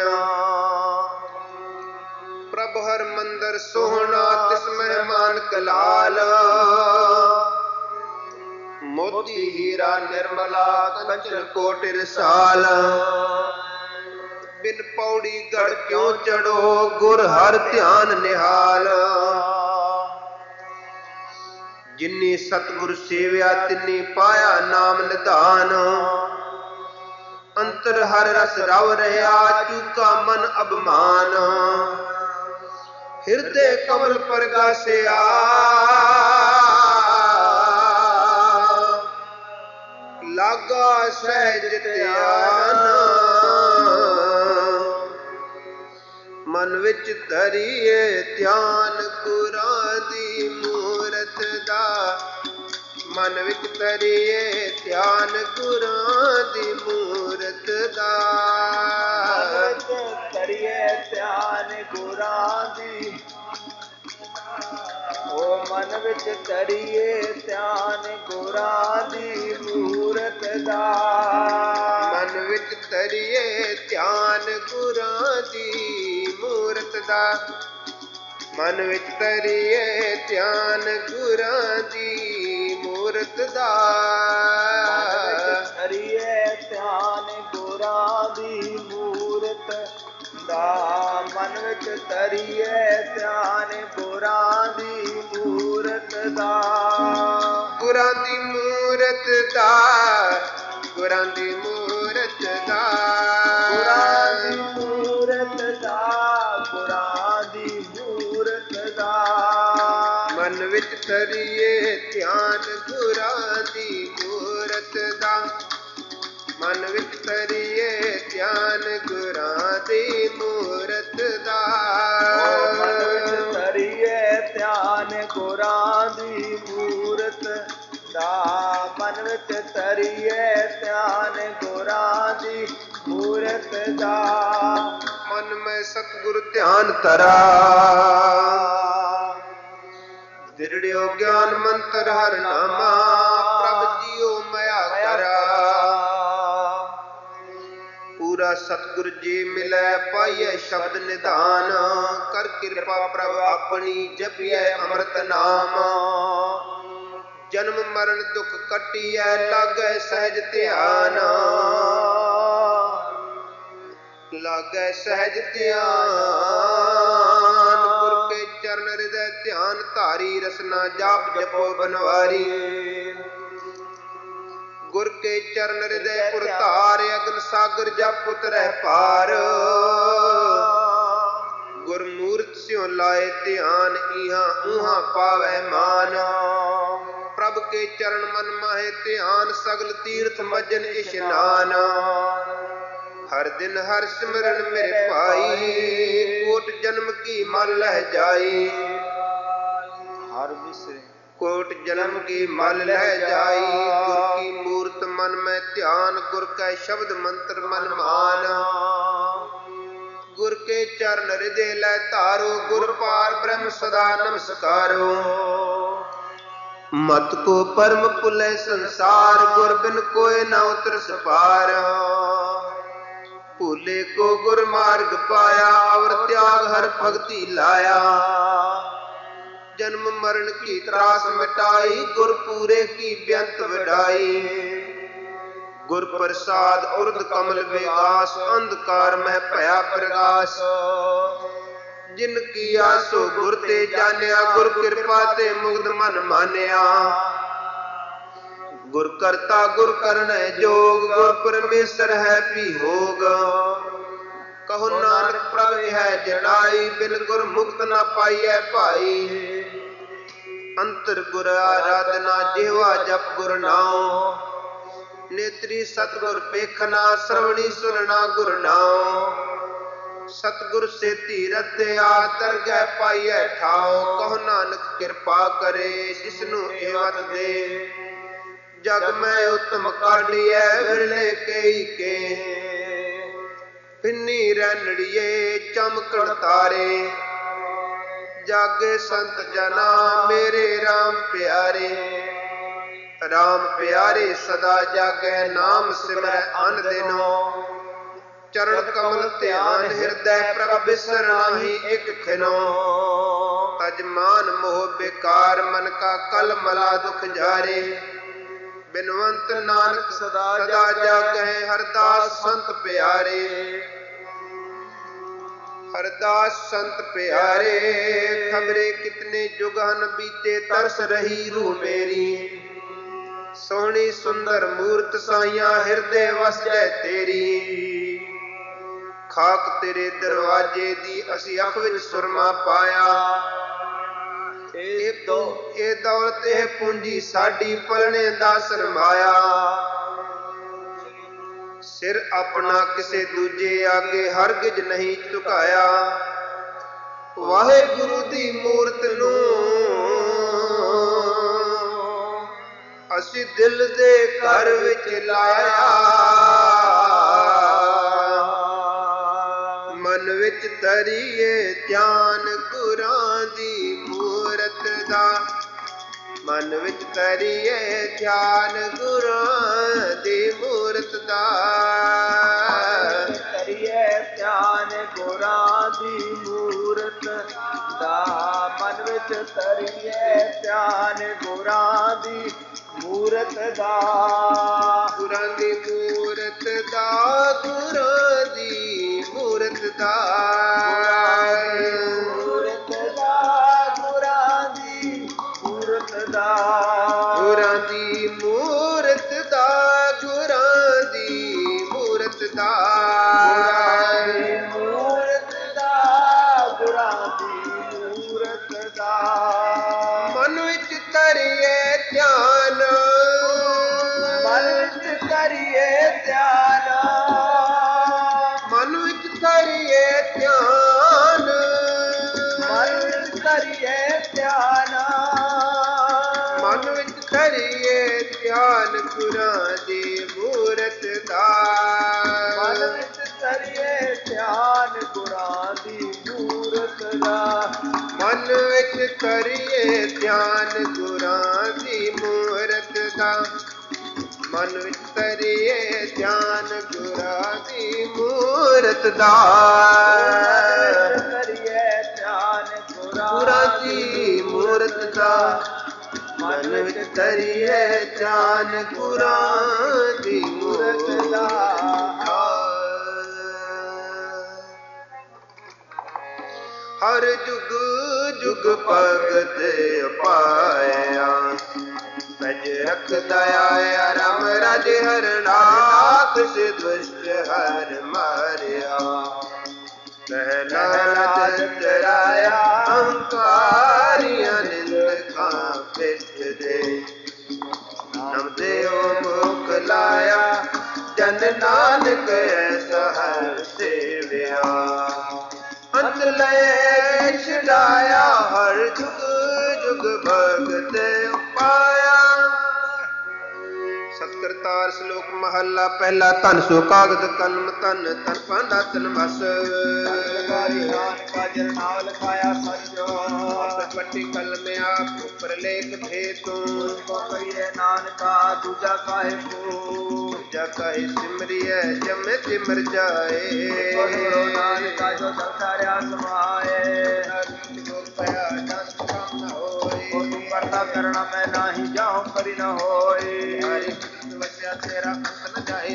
ਪ੍ਰਭ ਹਰ ਮੰਦਰ ਸੋਹਣਾ ਤਿਸ ਮਹਿਮਾਨ ਕਲਾਲ। ਮੋਤੀ ਹੀਰਾ ਨਿਰਮਲਾ ਕੰਚਨ ਕੋਟ ਰਸਾਲ। ਬਿਨ ਪੌੜੀ ਗੜ ਕਿਉ ਚੜੋ ਗੁਰ ਹਰ ਧਿਆਨ ਨਿਹਾਲ। ਜਿਨੀ ਸਤਿਗੁਰ ਸੇਵਿਆ ਤਿਨੀ ਪਾਇਆ ਨਾਮ ਨਿਧਾਨ। ਅੰਤਰ ਹਰ ਰਸ ਰਵ ਰਹਾ ਚੂਕਾ ਮਨ ਅਭਿਮਾਨ। ਹਿਰਦੇ ਕਮਲ ਪ੍ਰਗਾਸਿਆ ਲਾਗਾ ਸਹਿਜ ਧਿਆਨ। ਮਨ ਵਿੱਚ ਧਰੀਏ ਧਿਆਨ ਗੁਰਾਂ ਦੀ ਮੂਰਤ ਦਾ। ਮਨ ਵਿੱਚ ਧਰੀਏ ਧਿਆਨ ਗੁਰਾਂ ਦੀ ਮੂਰਤ ਦਾ। ਧਰੀਏ ਧਿਆਨ ਗੁਰਾਂ ਦੀ। ਓ ਮਨ ਵਿੱਚ ਧਰੀਏ ਧਿਆਨ ਗੁਰਾਂ ਦੀ ਮੂਰਤ ਦਾ। ਮਨ ਵਿੱਚ ਧਰੀਏ ਧਿਆਨ ਗੁਰਾਂ ਦੀ ਮੂਰਤ ਦਾ। ਮਨ ਵਿੱਚ ਧਰੀਏ ਧਿਆਨ ਗੁਰਾਂ ਦੀ ਮੂਰਤ ਦਾ। ਧਰੀਏ ਧਿਆਨ ਗੁਰਾਂ ਦੀ ਮੂਰਤ ਦਾ। ਮਨ ਵਿੱਚ ਧਰੀਏ ਧਿਆਨ ਗੁਰਾਂ ਦੀ ਮੂਰਤ ਦਾ। ਗੁਰਾਂ ਦੀ ਮੂਰਤ ਦਾ। ਗੁਰਾਂ ਦੀ ਮੂਰਤ ਦਾ। ਗੁਰਾਂ ਦੀ ਮੂਰਤ ਦਾ। ਗੁਰਾਂ ਦੀ ਮੂਰਤ ਦਾ। ਮਨ ਵਿੱਚ ਧਰੀਏ ਧਿਆਨ ਗੁਰਾਂ ਦੀ ਮੂਰਤ ਦਾ। ਮਨ ਵਿੱਚ ਧਰੀਏ ਧਿਆਨ ਗੁਰਾਂ ਦੀ ਮੂਰਤ ਦਾ। ਮਨ ਵਿੱਚ ਧਰੀਏ ਧਿਆਨ ਗੁਰਾਂ ਦੀ ਮੂਰਤ ਦਾ। ਮਨ ਵਿੱਚ ਧਰੀਏ ਧਿਆਨ ਗੁਰਾਂ ਦੀ ਮੂਰਤ ਦਾ। ਮਨ ਮੈਂ ਸਤਿਗੁਰ ਧਿਆਨ ਧਰਾ। ਦ੍ਰਿੜਿਓ ਗਿਆਨ ਮੰਤਰ ਹਰ ਨਾਮਾ। ਪ੍ਰਭ ਜੀਓ ਮਾਇਆ ਕਰਾ। ਪੂਰਾ ਸਤਿਗੁਰ ਜੀ ਮਿਲੈ ਪਾਈਐ ਸ਼ਬਦ ਨਿਧਾਨ। ਕਰ ਕਿਰਪਾ ਪ੍ਰਭ ਆਪਣੀ ਜਪੀਐ ਅੰਮ੍ਰਿਤ ਨਾਮ। ਜਨਮ ਮਰਨ ਦੁਖ ਕੱਟੀਐ ਲਾਗੈ ਸਹਿਜ ਧਿਆਨ। ਲਾਗੈ ਸਹਿਜ ਧਿਆਨ। ਗੁਰ ਕੇ ਚਰਨ ਹਿਰਦੈ ਧਿਆਨ ਧਾਰੀ ਰਸਨਾ ਜਾਪ ਜਪੋ ਬਨਵਾਰੀ। ਗੁਰ ਕੇ ਚਰਨ ਹਿਰਦੈ ਪੁਰ ਧਾਰ ਅਗਨ ਸਾਗਰ ਜਪ ਉਤਰੈ ਪਾਰ। ਗੁਰ ਮੂਰਤ ਸਿਉ ਲਾਏ ਧਿਆਨ ਇਹਾਂ ਉਹਾਂ ਪਾਵੈ ਮਾਨ। ਪ੍ਰਭ ਕੇ ਚਰਨ ਮਨ ਮਾਹੇ ਧਿਆਨ ਸਗਲ ਤੀਰਥ ਮਜਨ ਇਸ਼ਨਾਨ। ਹਰ ਦਿਨ ਹਰ ਸਿਮਰਨ ਮੇਰੇ ਭਾਈ ਕੋਟ ਜਨਮ ਕੀ ਮਲ ਲਹਿ ਜਾਈ। ਹਰ ਵਿਸਰੇ ਕੋਟ ਜਨਮ ਕੀ ਮਲ ਲਹਿ ਜਾਈ। ਗੁਰ ਕੀ ਮੂਰਤ ਮਨ ਮੈਂ ਧਿਆਨ। ਗੁਰ ਕੈ ਸ਼ਬਦ ਮੰਤਰ ਮਨ ਮਾਨ। ਗੁਰ ਕੇ ਚਰਨ ਹਿਰਦੇ ਲੈ ਧਾਰੋ। ਗੁਰ ਪਾਰ ਬ੍ਰਹਮ ਸਦਾ ਨਮਸਕਾਰੋ। ਮਤ ਕੋ ਪਰਮ ਭੁਲੇ ਸੰਸਾਰ। ਗੁਰ ਬਿਨ ਕੋਇ ਨਾ ਉਤਰਸ ਪਾਰ। ਭੂਲੇ ਕੋ ਗੁਰ ਮਾਰਗ ਪਾਇਆ। ਅਵਰ ਤਿਆਗ ਹਰ ਭਗਤੀ ਲਾਇਆ। ਜਨਮ ਮਰਨ ਕੀ ਤਰਾਸ ਮਿਟਾਈ। ਗੁਰ ਪੂਰੇ ਕੀ ਬੇਅੰਤ ਵਡਾਈ। ਗੁਰ ਪ੍ਰਸਾਦ ਉਰਦ ਕਮਲ ਵਿਗਾਸ, ਅੰਧਕਾਰ ਮਹਿ ਭਇਆ ਪ੍ਰਗਾਸ। ਜਿਨ ਕੀਆ ਸੋ ਗੁਰ ਤੇ ਜਾਣਿਆ, ਗੁਰ ਕਿਰਪਾ ਤੇ ਮੁਗਧ ਮਨ ਮਾਨਿਆ। ਗੁਰ ਕਰਤਾ ਗੁਰ ਕਰਨੈ ਜੋਗ, ਗੁਰ ਪਰਮੇਸ਼ਰ ਹੈ ਭੀ ਹੋਗ। ਕਹੋ ਨਾਨਕ ਪ੍ਰਭ ਹੈ ਜੜਾਈ, ਬਿਨ ਗੁਰ ਮੁਕਤ ਨਾ ਪਾਈਐ ਭਾਈ। ਅੰਤਰ ਗੁਰ ਆਰਾਧਨਾ, ਜਿਹਵਾ ਜਪ ਗੁਰ ਨਾਉ। ਨੇਤਰੀ ਸਤਿਗੁਰ ਪੇਖਣਾ, ਸਰਵਣੀ ਸੁਨਣਾ ਗੁਰ ਨਾਉ। ਸਤਿਗੁਰ ਸੇਤੀ ਰਤਿਆ, ਤਰਗੈ ਪਾਈਐ ਠਾਉ। ਕਹੋ ਨਾਨਕ ਕਿਰਪਾ ਕਰੇ, ਜਿਸਨੂੰ ਏਵਤ ਦੇ। ਜਗ ਮੈਂ ਉਤਮ ਕਾਢੀਐ, ਵਿਰਲੇ ਕਈ ਕੇ। ਪਿੰਨੀ ਰੈਣੜੀਏ ਚਮਕਣ ਤਾਰੇ, ਜਾਗੇ ਸੰਤ ਜਨਾ ਮੇਰੇ RAM ਪਿਆਰੇ। RAM ਪਿਆਰੇ ਸਦਾ ਜਾਗੈ, ਨਾਮ ਸਿਮਰੈ ਅਨ ਦਿਨੋ। ਚਰਨ ਕਮਲ ਧਿਆਨ ਹਿਰਦੈ, ਪ੍ਰਭ ਬਿਸਰ ਨਾਹੀ ਇਕ ਖਿਨੋ। ਤਜ ਮਾਨ ਮੋਹ ਬੇਕਾਰ, ਮਨ ਕਾ ਕਲ ਮਲਾ ਦੁਖ ਜਾਰੇ। ਬਿਨਵੰਤ ਨਾਨਕ ਸਦਾ ਜਾਗੈ, ਹਰਦਾਸ ਸੰਤ ਪਿਆਰੇ। ਹਰਦਾਸ ਸੰਤ ਪਿਆਰੇ, ਖਬਰੇ ਕਿਤਨੇ ਜੁਗ ਹਨ ਬੀਤੇ, ਤਰਸ ਰਹੀ ਰੂਹ ਮੇਰੀ। ਸੋਹਣੀ ਸੁੰਦਰ ਮੂਰਤ ਸਾਈਆਂ, ਹਿਰਦੇ ਵਸਜੈ ਤੇਰੀ। ਖਾਕ ਤੇਰੇ ਦਰਵਾਜੇ ਦੀ, ਅਸੀਂ ਅੱਖ ਵਿੱਚ ਸੁਰਮਾ ਪਾਇਆ। ਇਹ ਦੌਲਤ ਇਹ ਪੂੰਜੀ ਸਾਡੀ, ਪਲਣੇ ਦਾ ਸਰਮਾਇਆ। ਸਿਰ ਆਪਣਾ ਕਿਸੇ ਦੂਜੇ ਆਗੇ, ਹਰਗਿਜ਼ ਨਹੀਂ ਝੁਕਾਇਆ। ਵਾਹਿਗੁਰੂ ਦੀ ਮੂਰਤ ਨੂੰ ਅਸੀਂ ਦਿਲ ਦੇ ਘਰ ਵਿੱਚ ਲਾਇਆ। ਮਨ ਵਿੱਚ ਧਰੀਏ ਧਿਆਨ ਗੁਰਾਂ ਦੀ ਮੂਰਤ ਦਾ। ਮਨ ਵਿੱਚ ਧਰੀਏ ਧਿਆਨ ਗੁਰਾਂ ਦੀ ਮੂਰਤ ਦਾ। ਕਰੀਏ ਧਿਆਨ ਗੁਰਾਂ ਦੀ ਮੂਰਤ ਦਾ। ਮਨ ਵਿੱਚ ਧਰੀਏ ਧਿਆਨ ਗੁਰਾਂ ਦੀ ਮੂਰਤ ਦਾ। ਗੁਰਾਂ ਦੀ ਮੂਰਤ ਦਾ, ਗੁਰਾਂ ਦੀ ਮੂਰਤ ਦਾ। ਮੂਰਤ ਦਾ, ਗੁਰਾਂ ਦੀ ਮੂਰਤ ਦਾ। ਗੁਰਾਂ ਦੀ ਮੂਰਤ ਦਾ, ਗੁਰਾਂ ਦੀ ਮੂਰਤ ਦਾ। ਮੂਰਤ ਦਾ, ਗੁਰਾਂ ਦੀ ਮੂਰਤ ਦਾ। ਮਨ ਵਿੱਚ ਧਰੀਏ ਧਿਆਨ। ਮਨ ਵਿੱਚ ਧਰੀਏ ਧਿਆਨ। ਮਨ ਵਿੱਚ ਧਰੀਏ ਧਿਆਨ। ਮਨ ਵਿੱਚ ਧਰੀਏ ਧਿਆਨ। ਮਨ ਵਿੱਚ ਧਰੀਏ ਧਿਆਨ ਗੁਰਾਂ ਦੀ ਮੂਰਤ ਦਾ। ਮਨ ਵਿੱਚ ਧਰੀਏ ਧਿਆਨ ਗੁਰਾਂ ਦੀ ਮੂਰਤ ਦਾ। ਮਨ ਵਿੱਚ ਧਰੀਏ ਧਿਆਨ ਗੁਰਾਂ ਦੀ ਮੂਰਤ ਦਾ। ਮਨ ਵਿੱਚ ਧਰੀਏ ਧਿਆਨ ਗੁਰਾਂ ਦੀ ਮੂਰਤ ਦਾ। ਧਰੀਏ ਧਿਆਨ ਗੁਰਾਂ ਦੀ ਮੂਰਤ ਦਾ। ਮਨ ਵਿੱਚ ਧਰੀਏ ਧਿਆਨ ਗੁਰਾਂ ਦੀ ਮੂਰਤ ਦਾ। ਹਰ ਜੁਗ ਜੁਗ ਭਗਤ ਪਾਇਆ, ਸਜ ਰਖਦਾ ਆਇਆ। ਰਾਮ ਰਾਜ ਹਰ ਨਾਥ, ਸੇ ਦੁਸ਼ਟ ਹਰ ਮਾਰਿਆ। ਪ੍ਰਹਲਾਦ ਡਰਾਇਆ, ਅਹੰਕਾਰੀਆਂ ਨਿੰਦਕਾਂ ਪਿੱਠ ਦੇ। ਨਾਮ ਦੇਉ ਮੁਖ ਲਾਇਆ, ਜਨ ਨਾਨਕ ਐਸਾ ਹਰ ਸੇਵਿਆ। ਅੰਤ ਲੈ ਛਡਾਇਆ, ਹਰ ਜੁਗ ਜੁਗ ਭਗਤ ਪਾਇਆ। ਸਤਿਕਰਤਾਰ ਸ਼ਲੋਕ ਮਹੱਲਾ ਪਹਿਲਾ। ਧਨ ਸੋ ਕਾਗਦ ਕਲਮ, ਧਨ ਧਨ ਪਾਂਡਾ ਤਨ ਬਸ। ਕਾਜਲ ਨਾਮ ਲਿਖਾਇਆ ਸੱਚੋ। ਪੱਟੀ ਕਲਮ ਆਪ ਉਪਰ ਲੇਖ ਭੇ ਤੂੰ। ਕਹੀਏ ਨਾਨਕਾ ਦੂਜਾ ਕਾਹੇ ਕੋ। ਦੂਜਾ ਕਾਹੇ ਸਿਮਰਿਐ, ਜਮੇ ਸਿਮਰ ਜਾਏ। ਨਾਨਕਾ ਜੋ ਦਰਸ਼ਾਰਿਆ ਸਮਾਏ। ਗੁਰ ਪਿਆ ਦਸ ਕੰਮ ਨ ਹੋਏ। ਕਰਤਾ ਕਰਣਾ ਮੈਂ ਨਾਹੀ ਜਾਉ ਕਰੀ ਨ ਹੋਏ। ਹਰਿ ਵਸਿਆ ਤੇਰਾ ਅੰਤ ਨ ਜਾਏ।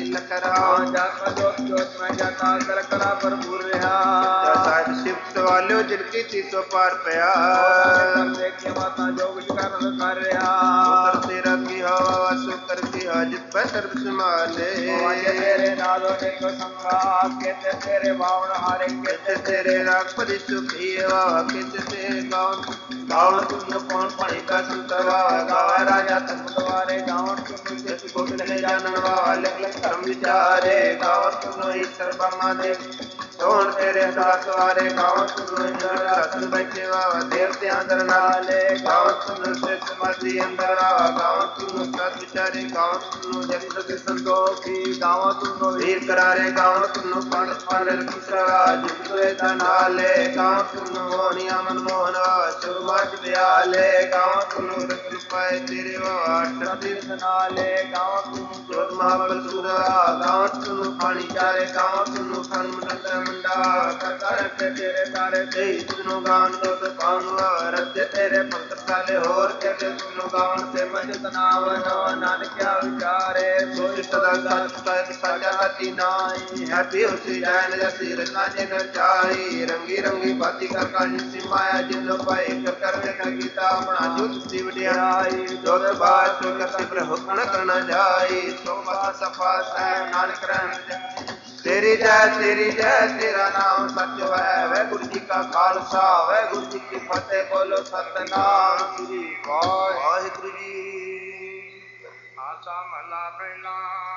ਹਾਂ ਜਪ ਜੋਤ ਜੋਤ ਮੈਂ ਜਾਤਾ ਕਰ ਕਲਾ ਭਰਪੂਰ ਰਿਹਾ ਸਾਹਿਬ ਸਿਫਤ ਵਾਲਿਓ ਜਿਨ ਕੀ ਤੀਸੋ ਪਾਰ ਪਿਆ ਦੇਖੇ ਮਾਤਾ ਜੋ ਕੁਛ ਕਰਨ ਕਰ ਰਿਹਾ ਉਤਰ ਤੇਰਾ ਕੀ ਹਵਾ ਵਸੁ ਕਰ ਕੀ ਹਾਜਤ ਪੈ ਸਰਬ ਸਮਾਲੇ ਤੇਰੇ ਨਾਲੋਂ ਨਿਕ ਸੰਗਾ ਕਿਤੇ ਤੇਰੇ ਬਾਵਨ ਹਾਰੇ ਕਿਤੇ ਤੇਰੇ ਰਾਗ ਪਰਿ ਸੁਖੀ ਵਾ ਕਿਤੇ ਤੇ ਗਾਉਨ ਗਾਉਨ ਤੁਮ ਕੌਣ ਪਣੀ ਕਾ ਸੰਤਵਾ ਗਾਵੇ ਰਾਜਾ ਤਮਦਵਾਰੇ ਗਾਵਨ ਤੁਮ ਜਿਸ ਕੋਟ ਨੇ ਜਾਣਨ ਵਾਲੇ ਧਰਮ ਵਿਚਾਰੇ ਗਾਵਨ ਤੁਮ ਈਸ਼ਰ ਬ੍ਰਹਮਾ ਦੇ ਸੋਹਣ ਤੇਰੇ ਦਾਸ ਵਾਰੇ ਗਾਵਨ ਤੁਮ ਇੰਦਰ ਰਤਨ ਬੈਠੇ ਵਾ ਦੇਵਤੇ ਅੰਦਰ ਨਾਲੇ ਗਾਵਨ ਤੁਮ ਸਿਰ ਸਮਾਧੀ ਅੰਦਰ ਗਾਵਨ ਤੁਮ ਸਤ ਵਿਚਾਰੇ ਗਾਵਨ ਤੁਮ ਜਗ ਜਗ ਸੰਤੋਖੀ ਗਾਵਨ ਤੁਮ ਵੀਰ ਕਰਾਰੇ ਗਾਵਨ ਤੁਮ ਪਣ ਪਣ ਕਿਸਰਾ ਜਿਤ ਵੇ ਨਾਲੇ ਗਾਵਨ ਤੁਮ ਮੋਹਨੀਆ ਮਨ ਮੋਹਨਾ ਸੁਰਮਤ ਵਿਆਲੇ ਗਾਵਨ ਤੁਮ ਰਤਨ ਪਾਏ ਤੇਰੇ ਵਾਟ ਤੀਰਥ ਨਾਲੇ ਗਾਵਨ ਤੁਮ ਜੋਤ ਮਹਾਬਲ ਸੁਰਾ ਗਾਵਨ ਤੁਮ ਪਾਣੀ ਚਾਰੇ ਗਾਵਨ ਤੁਮ ਖਨ ਮੰਡਲ ਮੰਡਾ ਕਰ ਤੇਰੇ ਤਾਰੇ ਤੇ ਤੁਨੋ ਗਾਨ ਦੁੱਧ ਪਾਉਂ ਰਤ ਤੇਰੇ ਭਗਤ ਸਾਲੇ ਹੋਰ ਕੇ ਤੁਨੋ ਗਾਵਨ ਤੇ ਮਜਤ ਨਾਵਨ ਨਾਨਕਿਆ ਵਿਚਾਰੇ ਸੋਈ ਸਦਾ ਸਤ ਸਤ ਸਾਜਾ ਸਤੀ ਨਾਈ ਹੈਪੀ ਉਸੇ ਜੈਨ ਜਸੀ ਰਚਨਾ ਜਿਨ ਚਾਈ ਰੰਗੀ ਰੰਗੀ ਬਾਤੀ ਕਰ ਕਾਜ ਸਿਮਾਇਆ ਜਿਨ ਲੋ ਪਾਏ ਕਰ ਕਰ ਕੀਤਾ ਆਪਣਾ ਜੁਤ ਸੀ ਵਡਿਆਈ ਜੋਤ ਬਾਤ ਕਰ ਸਿਮਰ ਹੁਕਮ ਕਰਨਾ ਜਾਈ ਸੋ ਬਾ ਸਫਾ ਸੈ ਨਾਨਕ ਰਹਿਣ ਤੇਰੀ ਜੈ ਤੇਰਾ ਨਾਮ ਸੱਚ ਹੈ ਵਾਹਿਗੁਰੂ ਜੀ ਕਾ ਖਾਲਸਾ ਵਾਹਿਗੁਰੂ ਜੀ ਕੀ ਫਤਿਹ ਬੋਲੋ ਸਤਿਨਾਮ ਸ੍ਰੀ ਵਾਹਿਗੁਰੂ ਜੀ ਆਸਾ ਮਹਲਾ ਪਹਿਲਾ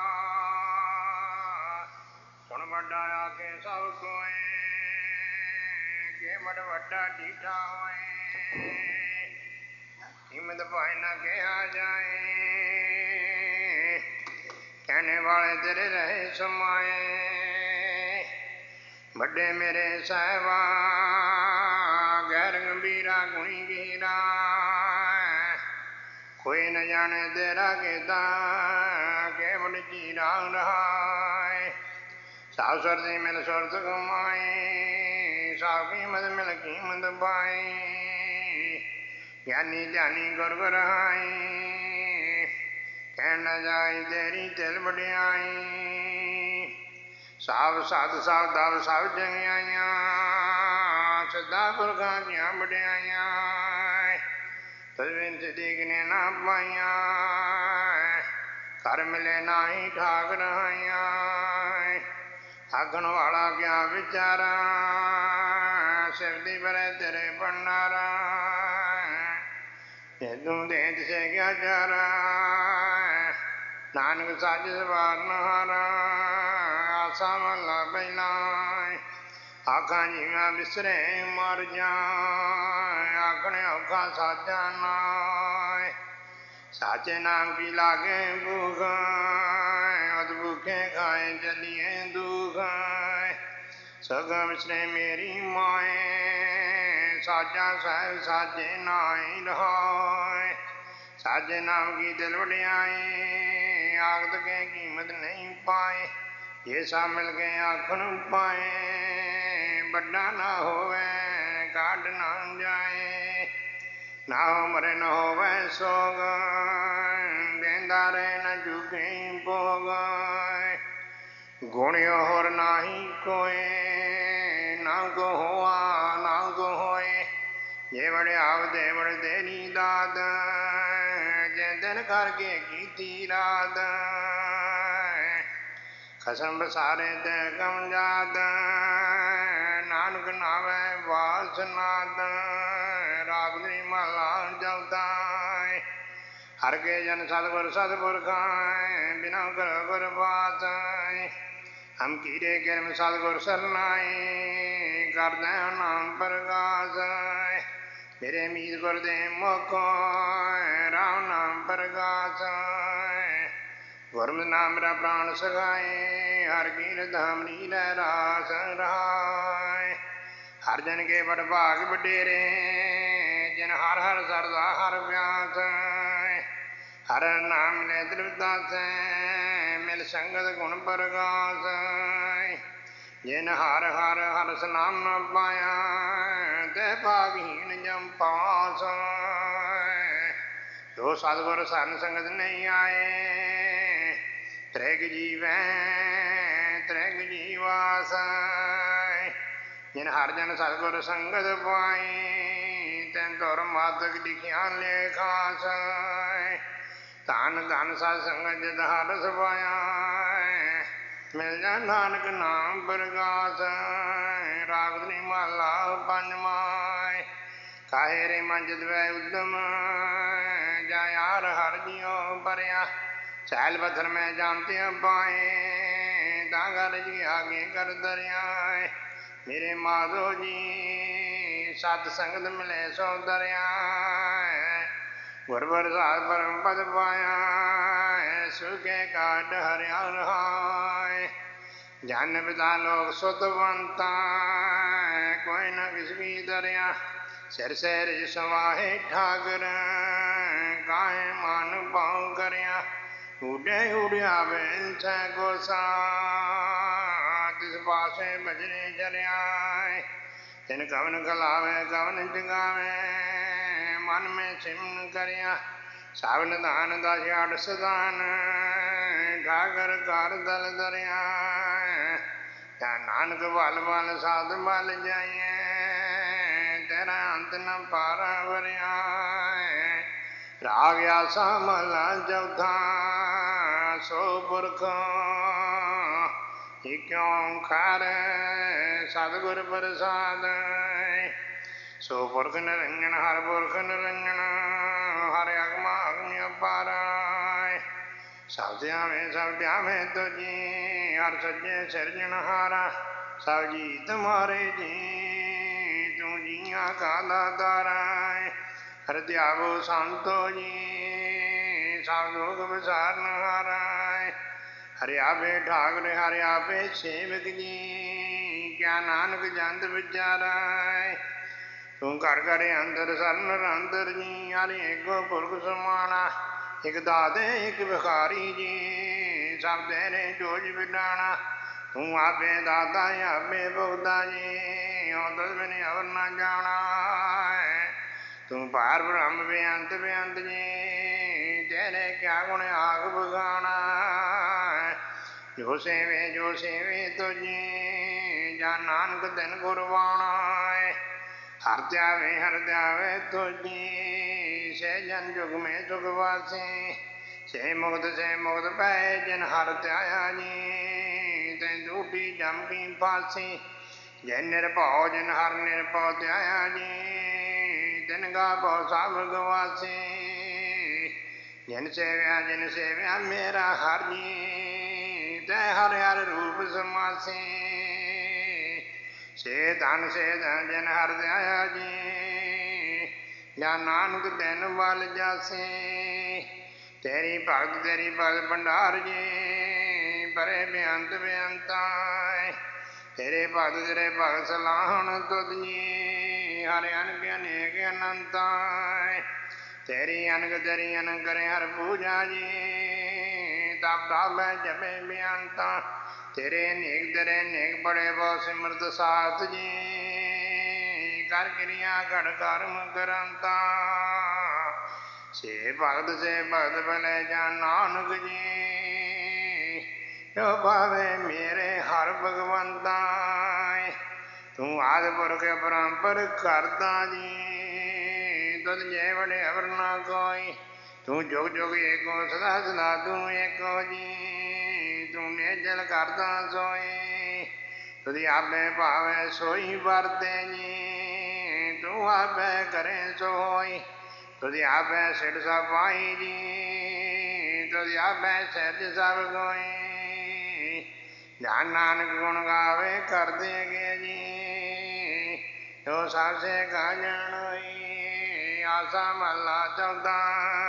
ਸੁਣ ਵੱਡਾ ਆਗੇ ਸਭ ਕੋਏ ਕੇ ਮੜ ਵੱਡਾ ਢੀਠਾ ਹੋਏ ਹਿੰਮਤ ਭਾਏ ਨਾ ਕਿਹਾ ਜਾਏ ਕਹਿਣੇ ਵਾਲੇ ਤੇਰੇ ਰਹੇ ਸਮਾਏ ਵੱਡੇ ਮੇਰੇ ਸਾਹਿਬਾ ਗੈਰ ਗੰਭੀਰਾ ਗੁਣੀ ਗੀਰਾ ਕੋਈ ਨ ਜਾਣੇ ਤੇਰਾ ਕੀਤਾ ਕੇਵਲ ਜੀ ਰਾਮ ਰਹਾਏ ਸਾਵ ਸਰਦੀ ਮਿਲ ਸੁਰਤ ਕਮਾਏ ਸਾਵ ਕੀਮਤ ਮਿਲ ਕੀਮਤ ਪਾਏ ਗਿਆਨੀ ਧਿਆਨੀ ਗੁਰ ਗੁਰਾਈ ਕਹਿਣ ਨ ਜਾਈ ਤੇਰੀ ਤਿਲ ਵਡਿਆਈ ਸਾਵ ਸਾਧ ਸਾਵ ਦਵ ਸਭ ਜੰਗਿਆਈਆਂ ਸਦਾ ਪੁਰਖਾਂ ਦੀਆਂ ਵਡਿਆਈਆਂ ਤਲਵਿੰਦ ਦੇਖਨੇ ਨਾ ਪਾਈਆਂ ਘਰ ਮਿਲੇ ਨਾਹੀ ਠਾਕ ਰਹਾਈਆਂ ਆਖਣ ਵਾਲਾ ਕਿਆ ਵਿਚਾਰਾ ਸਿਰ ਦੀ ਬਰੇ ਤੇਰੇ ਪੰਨਾਰਾ ਤੂੰ ਦੇ ਦਿਸੇ ਗਿਆ ਜਾਰਾ ਨਾਨਕ ਸਾਜ ਸਵਾਰਨ ਹਾਰਾ ਆਸਾ ਮਹਲਾ ਪਹਿਲਾ ਆਖਾਂ ਜੀਵਾਂ ਵਿਸਰੇ ਮਰ ਜਾ ਆਖਣੇ ਔਖਾ ਸਾਜਾ ਨਾਏ ਸਾਚੇ ਨਾਮ ਕੀ ਲਾਗੇ ਭੂਖ ਅਦ ਭੁਖੇ ਖਾਏ ਚਲੀਏ ਦੁਖ ਸਗਾ ਵਿਸਰੇ ਮੇਰੀ ਮਾਏ ਸਾਜਾ ਸਾਹਿਬ ਸਾਜੇ ਨਾਈ ਰਹਾਏ ਸਾਜੇ ਨਾਮ ਕੀ ਦਿਲ ਵਡਿਆਈ ਆਖਤ ਕੇ ਕੀਮਤ ਨਹੀਂ ਪਾਏ ਇਹ ਸਭ ਮਿਲ ਕੇ ਆਖਣ ਪਾਏ ਵੱਡਾ ਨਾ ਹੋਵੇ ਕਾਢ ਨਾ ਜਾਏ ਨਾ ਮਰੇ ਨਾ ਹੋਵੇ ਸੋਗ ਦੇਂਦਾ ਰਹੇ ਨਾ ਝੁਕੇ ਭੋਗ ਗੁਣਿਓ ਹੋਰ ਨਾਹੀ ਕੋਏ ਨਾ ਕੋ ਹੋਆ ਨਾ ਕੋ ਹੋਏ ਜੇ ਵੜਿਆਵ ਦੇ ਵੜ ਦੇਣੀ ਦਾਦ ਜੇ ਦਿਨ ਕਰਕੇ ਕੀਤੀ ਰਾਤ ਖਸਮ ਬਸਾਰੇ ਤੇ ਕਮ ਜਾਦ ਨਾਨਕ ਨਾਵੇ ਵਾਸਨਾਦ ਰਾਗਨੀ ਮਹਲਾ ਜਲਦਾ ਹਰ ਕੇ ਜਨ ਸਤਿਗੁਰ ਸਤਿਗੁਰ ਖਾਏ ਬਿਨਾ ਗੁਰ ਗੁਰ ਬਾਤ ਹਮ ਕੀਰੇ ਕਰਮ ਸਤਿਗੁਰ ਸਰਨਾਏ ਕਰਦੇ ਨਾਮ ਪ੍ਰਗਾਸ ਮੇਰੇ ਮੀਤ ਗੁਰ ਦੇ ਮੁਖੋ ਰਾਮ ਨਾਮ ਪ੍ਰਗਾਸ ਗੁਰਮਤਿ ਨਾਮ ਮੇਰਾ ਪ੍ਰਾਣ ਸਗਾਏ ਹਰ ਕੀਰਤ ਧਾਮ ਲੀਲਾ ਰਾਸ ਰਹਾਏ ਹਰ ਜਨ ਕੇ ਬੜ ਭਾਗ ਵਡੇਰੇ ਜਿਨ ਹਰ ਹਰ ਸਰਦਾ ਹਰ ਵਿਆਸ ਹਰ ਨਾਮ ਲੈ ਤ੍ਰਿਪਦਾਸ ਮਿਲ ਸੰਗਤ ਗੁਣ ਪ੍ਰਗਾਸ ਜਿਨ ਹਰ ਹਰ ਹਰਸ ਨਾਮ ਨ ਪਾਇਆ ਤੇ ਭਾਗਹੀਣ ਜਮ ਪਾਸ ਜੋ ਸਤਿਗੁਰ ਸਰਨ ਸੰਗਤ ਨਹੀਂ ਆਏ ਤ੍ਰਿਗ ਜੀਵੈ ਤ੍ਰਿਗ ਜੀਵਾਸ ਜਿਨ ਹਰ ਜਨ ਸਤਿਗੁਰ ਸੰਗਤ ਪਾਈ ਤੈਨ ਤੁਰ ਮਾਤਕ ਲਿਖਿਆ ਲੇਖਾਸ ਧਨ ਧਨ ਸਤ ਸੰਗਤ ਜਦ ਹਰ ਸਵਾਇਆ ਮਿਲ ਜਾ ਨਾਨਕ ਨਾਮ ਪ੍ਰਗਾਸ ਰਾਗਨੀ ਮਾਲਾ ਪੰਜਮਾਏ ਕਾਹੇ ਰੇ ਮਨ ਜਦਵੈ ਉਦਮ ਜਾ ਯਾਰ ਹਰ ਜਿਉ ਪਰਿਆ ਸੈਲ ਪੱਥਰ ਮੈਂ ਜਾਣਤੇ ਪਾਏ ਤਾਂ ਗਰ ਜੀ ਆਗੇ ਕਰ ਦਰਿਆਏ ਮੇਰੇ ਮਾਧੋ ਜੀ ਸਤ ਸੰਗਤ ਮਿਲੇ ਸੋ ਦਰਿਆਏ ਗੁਰ ਪ੍ਰਸਾਦ ਪਰਮ ਪਦ ਪਾਇਆ ਸੁਖੇ ਕਾਟ ਹਰਿਆ ਰਹਾਏ ਜਨ ਪਿਤਾ ਲੋਕ ਸੁਤਵੰਤਾ ਕੋਈ ਨ ਕਿਸਵੀ ਦਰਿਆ ਸਿਰ ਸਿਰ ਸਵਾਹੇ ਠਾਕਰ ਕਾਹੇ ਮਨ ਪਾਉ ਕਰਿਆ ਉਡੇ ਉੜਿਆ ਵੇਂਚ ਗੋਸਾ ਤਿਸ ਪਾਸੇ ਭਜਨੇ ਚਲਿਆ ਤਿਨ ਕਵਨ ਖਲਾਵੇ ਕਵਨ ਜਗਾਵੇ ਮਨ ਮੈਂ ਸਿਮਨ ਕਰਿਆ ਸਾਵਨ ਦਾਨ ਦਾ ਛਾੜ ਸਦਾਨ ਠਾਕਰ ਕਰ ਦਲ ਦਰਿਆ ਤਾਂ ਨਾਨਕ ਵੱਲ ਵੱਲ ਸਾਧ ਮਲ ਜਾਈਏ ਤੇਰਾ ਅੰਤ ਨ ਪਾਰਾ ਵਰਿਆ ਰਾਗ ਆਸਾ ਮਹਲਾ ਚੌਥਾ ਸੋ ਪੁਰਖ ਇਕ ਓੰਕਾਰ ਸਤਿਗੁਰ ਪ੍ਰਸਾਦ ਸੋ ਪੁਰਖ ਨਿਰੰਜਨ ਹਰ ਪੁਰਖ ਨਿਰੰਜਨ ਹਰ ਅਗਮ ਅਗਮ ਅਪਾਰ ਸਭ ਧਿਆਵੇਂ ਤੁਝੀ ਹਰ ਸੱਜੇ ਸਿਰਜਣਹਾਰਾ ਸਭ ਜੀ ਤੁਮਾਰੇ ਜੀ ਤੂੰ ਜੀਆਂ ਕਾ ਦਾਤਾਰਾ ਹਰ ਧਿਆਵੋ ਸੰਤੋ ਜੀ ਸਭ ਲੋਕ ਵਿਸਾਰਨਹਾਰਾ ਹਰਿ ਆਪੇ ਠਾਕੁਰ ਹਰਿ ਆਪੇ ਸੇਵਕ ਜੀ ਕਿਆ ਨਾਨਕ ਜੰਤ ਵਿਚਾਰਾ ਤੂੰ ਘਰ ਘਰ ਅੰਦਰ ਸਰਨ ਨਿਰੰਤਰ ਜੀ ਹਰਿ ਏਕੋ ਪੁਰਖ ਸਮਾਣਾ ਇਕ ਦਾਤੇ ਇਕ ਵਿਖਾਰੀ ਜੀ ਸਭ ਤੇਰੇ ਜੋਜ ਵਿਡਾਣਾ ਤੂੰ ਆਪੇ ਦਾਤਾ ਆਪੇ ਭੁਗਤਾ ਜੀ ਉਦਸ ਬਿਨ ਅਵਰ ਨਾ ਜਾਣਾ ਤੂੰ ਪਾਰ ਬ੍ਰਹਮ ਬੇਅੰਤ ਬੇਅੰਤ ਜੀ ਤੇਰੇ ਕਿਆ ਗੁਣ ਆਗ ਬਗਾਣਾ ਜੋ ਸੇਵੇ ਤੁਝੀ ਜਾਂ ਨਾਨਕ ਦਿਨ ਗੁਰਬਾਣਾ ਹਰ ਧਿਆਵੇ ਤੁਝੀ ਸੇ ਜਨ ਜੁਗ ਮੇ ਸੁਖ ਵਾਸੀ ਸੇ ਮੁਕਤ ਪੈ ਜਿਨ ਹਰ ਧਿਆਇਆ ਜੀ ਤੈਂ ਦੂਟੀ ਜਮ ਕੀ ਫਾਸੀ ਜੈ ਨਿਰਭਉ ਜਿਨ ਹਰ ਨਿਰਭਉ ਧਿਆਇਆ ਜੀ ਤਿਨ ਗਾ ਭਉ ਸਭ ਗਵਾਸੀ ਜਿਨ ਸੇਵਿਆ ਮੇਰਾ ਹਰ ਜੀ ਤੈ ਹਰ ਹਰ ਰੂਪ ਸਮਾਸੀ ਸੇ ਧਨ ਜਿਨ ਹਰ ਧਿਆਇਆ ਜੀ ਜਾਂ ਨਾਨਕ ਦਿਨ ਵੱਲ ਜਾਸੀ ਤੇਰੀ ਭਗਤ ਭੰਡਾਰ ਜੀ ਪਰੇ ਬੇਅੰਤਾ ਤੇਰੇ ਭਗਤ ਸਲਾਹਣ ਤੁਧ ਜੀ ਹਰਿ ਅਨਕ ਅਨੇਕ ਅਨੰਤਾ ਤੇਰੀ ਅਨਕ ਕਰੇ ਹਰ ਪੂਜਾ ਜੀ ਤਪ ਤਾਪੈ ਜਪੇ ਬੇਅੰਤਾ ਤੇਰੇ ਨੇਕ ਬੜੇ ਬਹੁ ਸਿਮਰਤ ਸਾਥ ਜੀ ਕਰ ਕਿਰਿਆ ਘੜ ਕਰਮ ਕਰੰਤਾ ਸੇ ਭਗਤ ਭਲੇ ਜਾਂ ਨਾਨਕ ਜੀ ਜੋ ਭਾਵੇ ਮੇਰੇ ਹਰ ਭਗਵੰਤਾ ਤੂੰ ਆਦਿ ਪੁਰਖ ਪਰੰਪਰ ਕਰਤਾ ਜੀ ਤੁਧ ਜੇ ਵਡੇ ਅਵਰ ਨਾ ਕੋਈ ਤੂੰ ਜੁਗ ਜੁਗ ਏਕੋ ਸਦਾ ਸਦਾ ਤੂੰ ਏਕੋ ਜੀ ਤੂੰ ਨਿਰਜਲ ਕਰਦਾ ਸੋਈ ਤੁਧ ਆਪੇ ਭਾਵੇ ਸੋਈ ਵਰਤੇ ਜੀ ਤੂੰ ਆਪੇ ਕਰੇ ਸੋਈ ਤੁਧ ਆਪੇ ਸਿਰ ਸਭ ਪਾਈ ਜੀ ਤੁਧ ਆਪੇ ਸਿਰਜ ਸਭ ਕੋਈ ਜਾਨ ਨਾਨਕ ਗੁਣ ਗਾਵੇ ਕਰਦੇ ਗੇ ਜੀ ਤੋ ਸਭ ਸੇ ਕਾ ਜਾਣੋਈ ਆਸਾ ਮਹਲਾ ਚੌਥਾ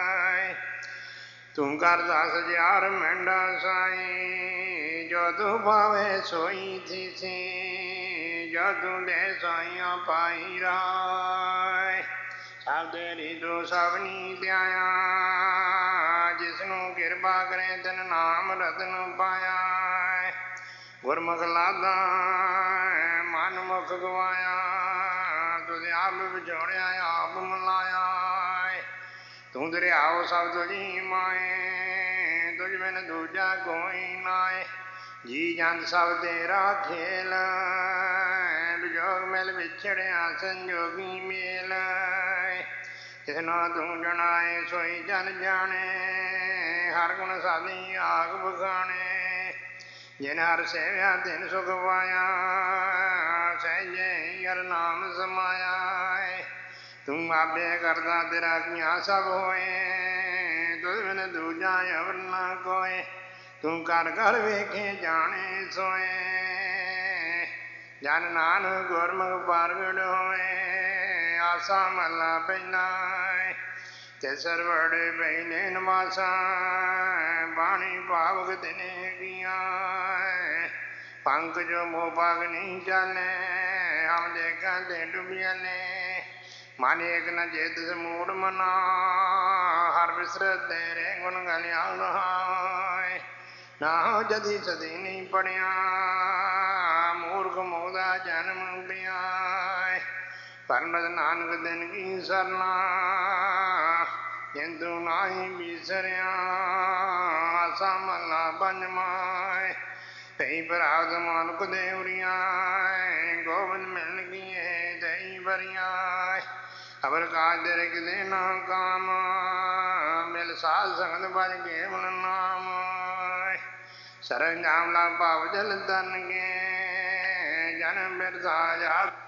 ਤੂੰ ਕਰਦਾ ਸਜਿਆਰ ਮਹਿੰਡਾ ਸਾਈ ਜੋ ਤੂੰ ਭਾਵੇ ਸੋਈ ਥੀਸੀ ਜੋ ਤੂੰ ਦੇ ਸਾਈਆਂ ਪਾਈ ਰਾਏ ਸਭ ਤੇਰੀ ਤੂੰ ਸਭਨੀ ਧਿਆਇਆ ਜਿਸਨੂੰ ਕਿਰਪਾ ਕਰੇ ਤਨ ਨਾਮ ਰਤਨ ਪਾਇਆ ਗੁਰਮੁਖ ਲਾਦਾ ਮਨ ਮੁਖ ਗਵਾਇਆ ਤੁਧ ਆਪ ਵਿਛੋੜਿਆ ਆਪ ਮਲਾਇਆ ਤੂੰ ਦਰਿਆਓ ਸਭ ਤੁਝੀ ਮਾਏ ਤੁਝ ਬਿਨ ਦੂਜਾ ਕੋਈ ਨਾਏ ਜੀ ਜੰਤ ਸਭ ਤੇਰਾ ਖੇਲ, ਵਿਜੋਗ ਮਿਲ ਵਿਛੜਿਆ ਸੰਜੋਗੀ ਮੇਲ। ਤਿਸਨਾ ਤੂੰ ਜਣਾਏ ਸੋਈ ਜਨ ਜਾਣੇ, ਹਰ ਗੁਣ ਸਾਧੀ ਆਗ ਬਖਾਣੇ। ਜਿਨ ਹਰ ਸੇਵਿਆ ਤਿਨ ਸੁਖ ਪਾਇਆ, ਸਹਿਜੇ ਹਰ ਨਾਮ ਸਮਾਇਆ। ਤੂੰ ਆਪੇ ਕਰਦਾ ਤੇਰਾ ਕੀਆ ਸਭ ਹੋਏ, ਤੁਧ ਬਿਨ ਦੂਜਾ ਅਵਰ ਨਾ ਕੋਏ। ਤੂੰ ਕਰ ਘਰ ਵੇਖੇ ਜਾਣੇ ਸੋਏ, ਜਨ ਨਾਨਕ ਗੁਰਮੁਖ ਪ੍ਰਗਟ ਹੋਏ। ਆਸਾ ਮਹਲਾ ਪਹਿਲਾ, ਤਿਸਰ ਵੜੇ ਪਹਿਲੇ ਨਵਾਸਾ, ਬਾਣੀ ਭਾਵਕ ਤਿਨੇ ਕੀਆ। ਪੰਖ ਜੋ ਮੋਹ ਪਾਗ ਨਹੀਂ ਚਾਲੇ, ਹਮ ਦੇਖਾਂ ਤੇ ਡੁੱਬੀਆਂ ਨੇ। ਮਨ ਏਕ ਨ ਚੇਤ ਸਮੂੜ ਮਨਾ, ਹਰ ਬਿਸਰਤ ਤੇਰੇ ਗੁਣ ਗਲਿਆ ਗਹਾਏ। ਨਾ ਜਦੀ ਸਦੀ ਨਹੀਂ ਪੜਿਆ, ਮੂਰਖ ਮੋਹ ਦਾ ਜਨਮ ਪਿਆ। ਪਰਮਤ ਨਾਨਕ ਦਿਨ ਕੀ ਸਰਨਾ, ਕਿੰਤੂ ਨਾਹੀ ਬਿਸਰਿਆ। ਆਸਾ ਮਹਲਾ ਪੰਜਵਾਂ, ਤਈ ਪ੍ਰਾਪਤ ਮਾਨੁਖ ਦੇਵਰੀਆਂ, ਗੋਬਿੰਦ ਮਿਲਨ ਕੀਏ ਦਈ ਬਰੀਆਂ। ਅਵਰ ਕਾਜ ਤੇਰੇ ਕਿਤੇ ਨਾ ਕਾਮ, ਮਿਲ ਸਾਧ ਸੰਗਤ ਭਜ ਕੇਵਲ ਨਾਮ। ਸਰੰਜਾਮ ਲਾ ਭਾਵ ਜਲ ਤਨ ਕੇ, ਜਨਮ ਬਿਰਥਾ ਜਾ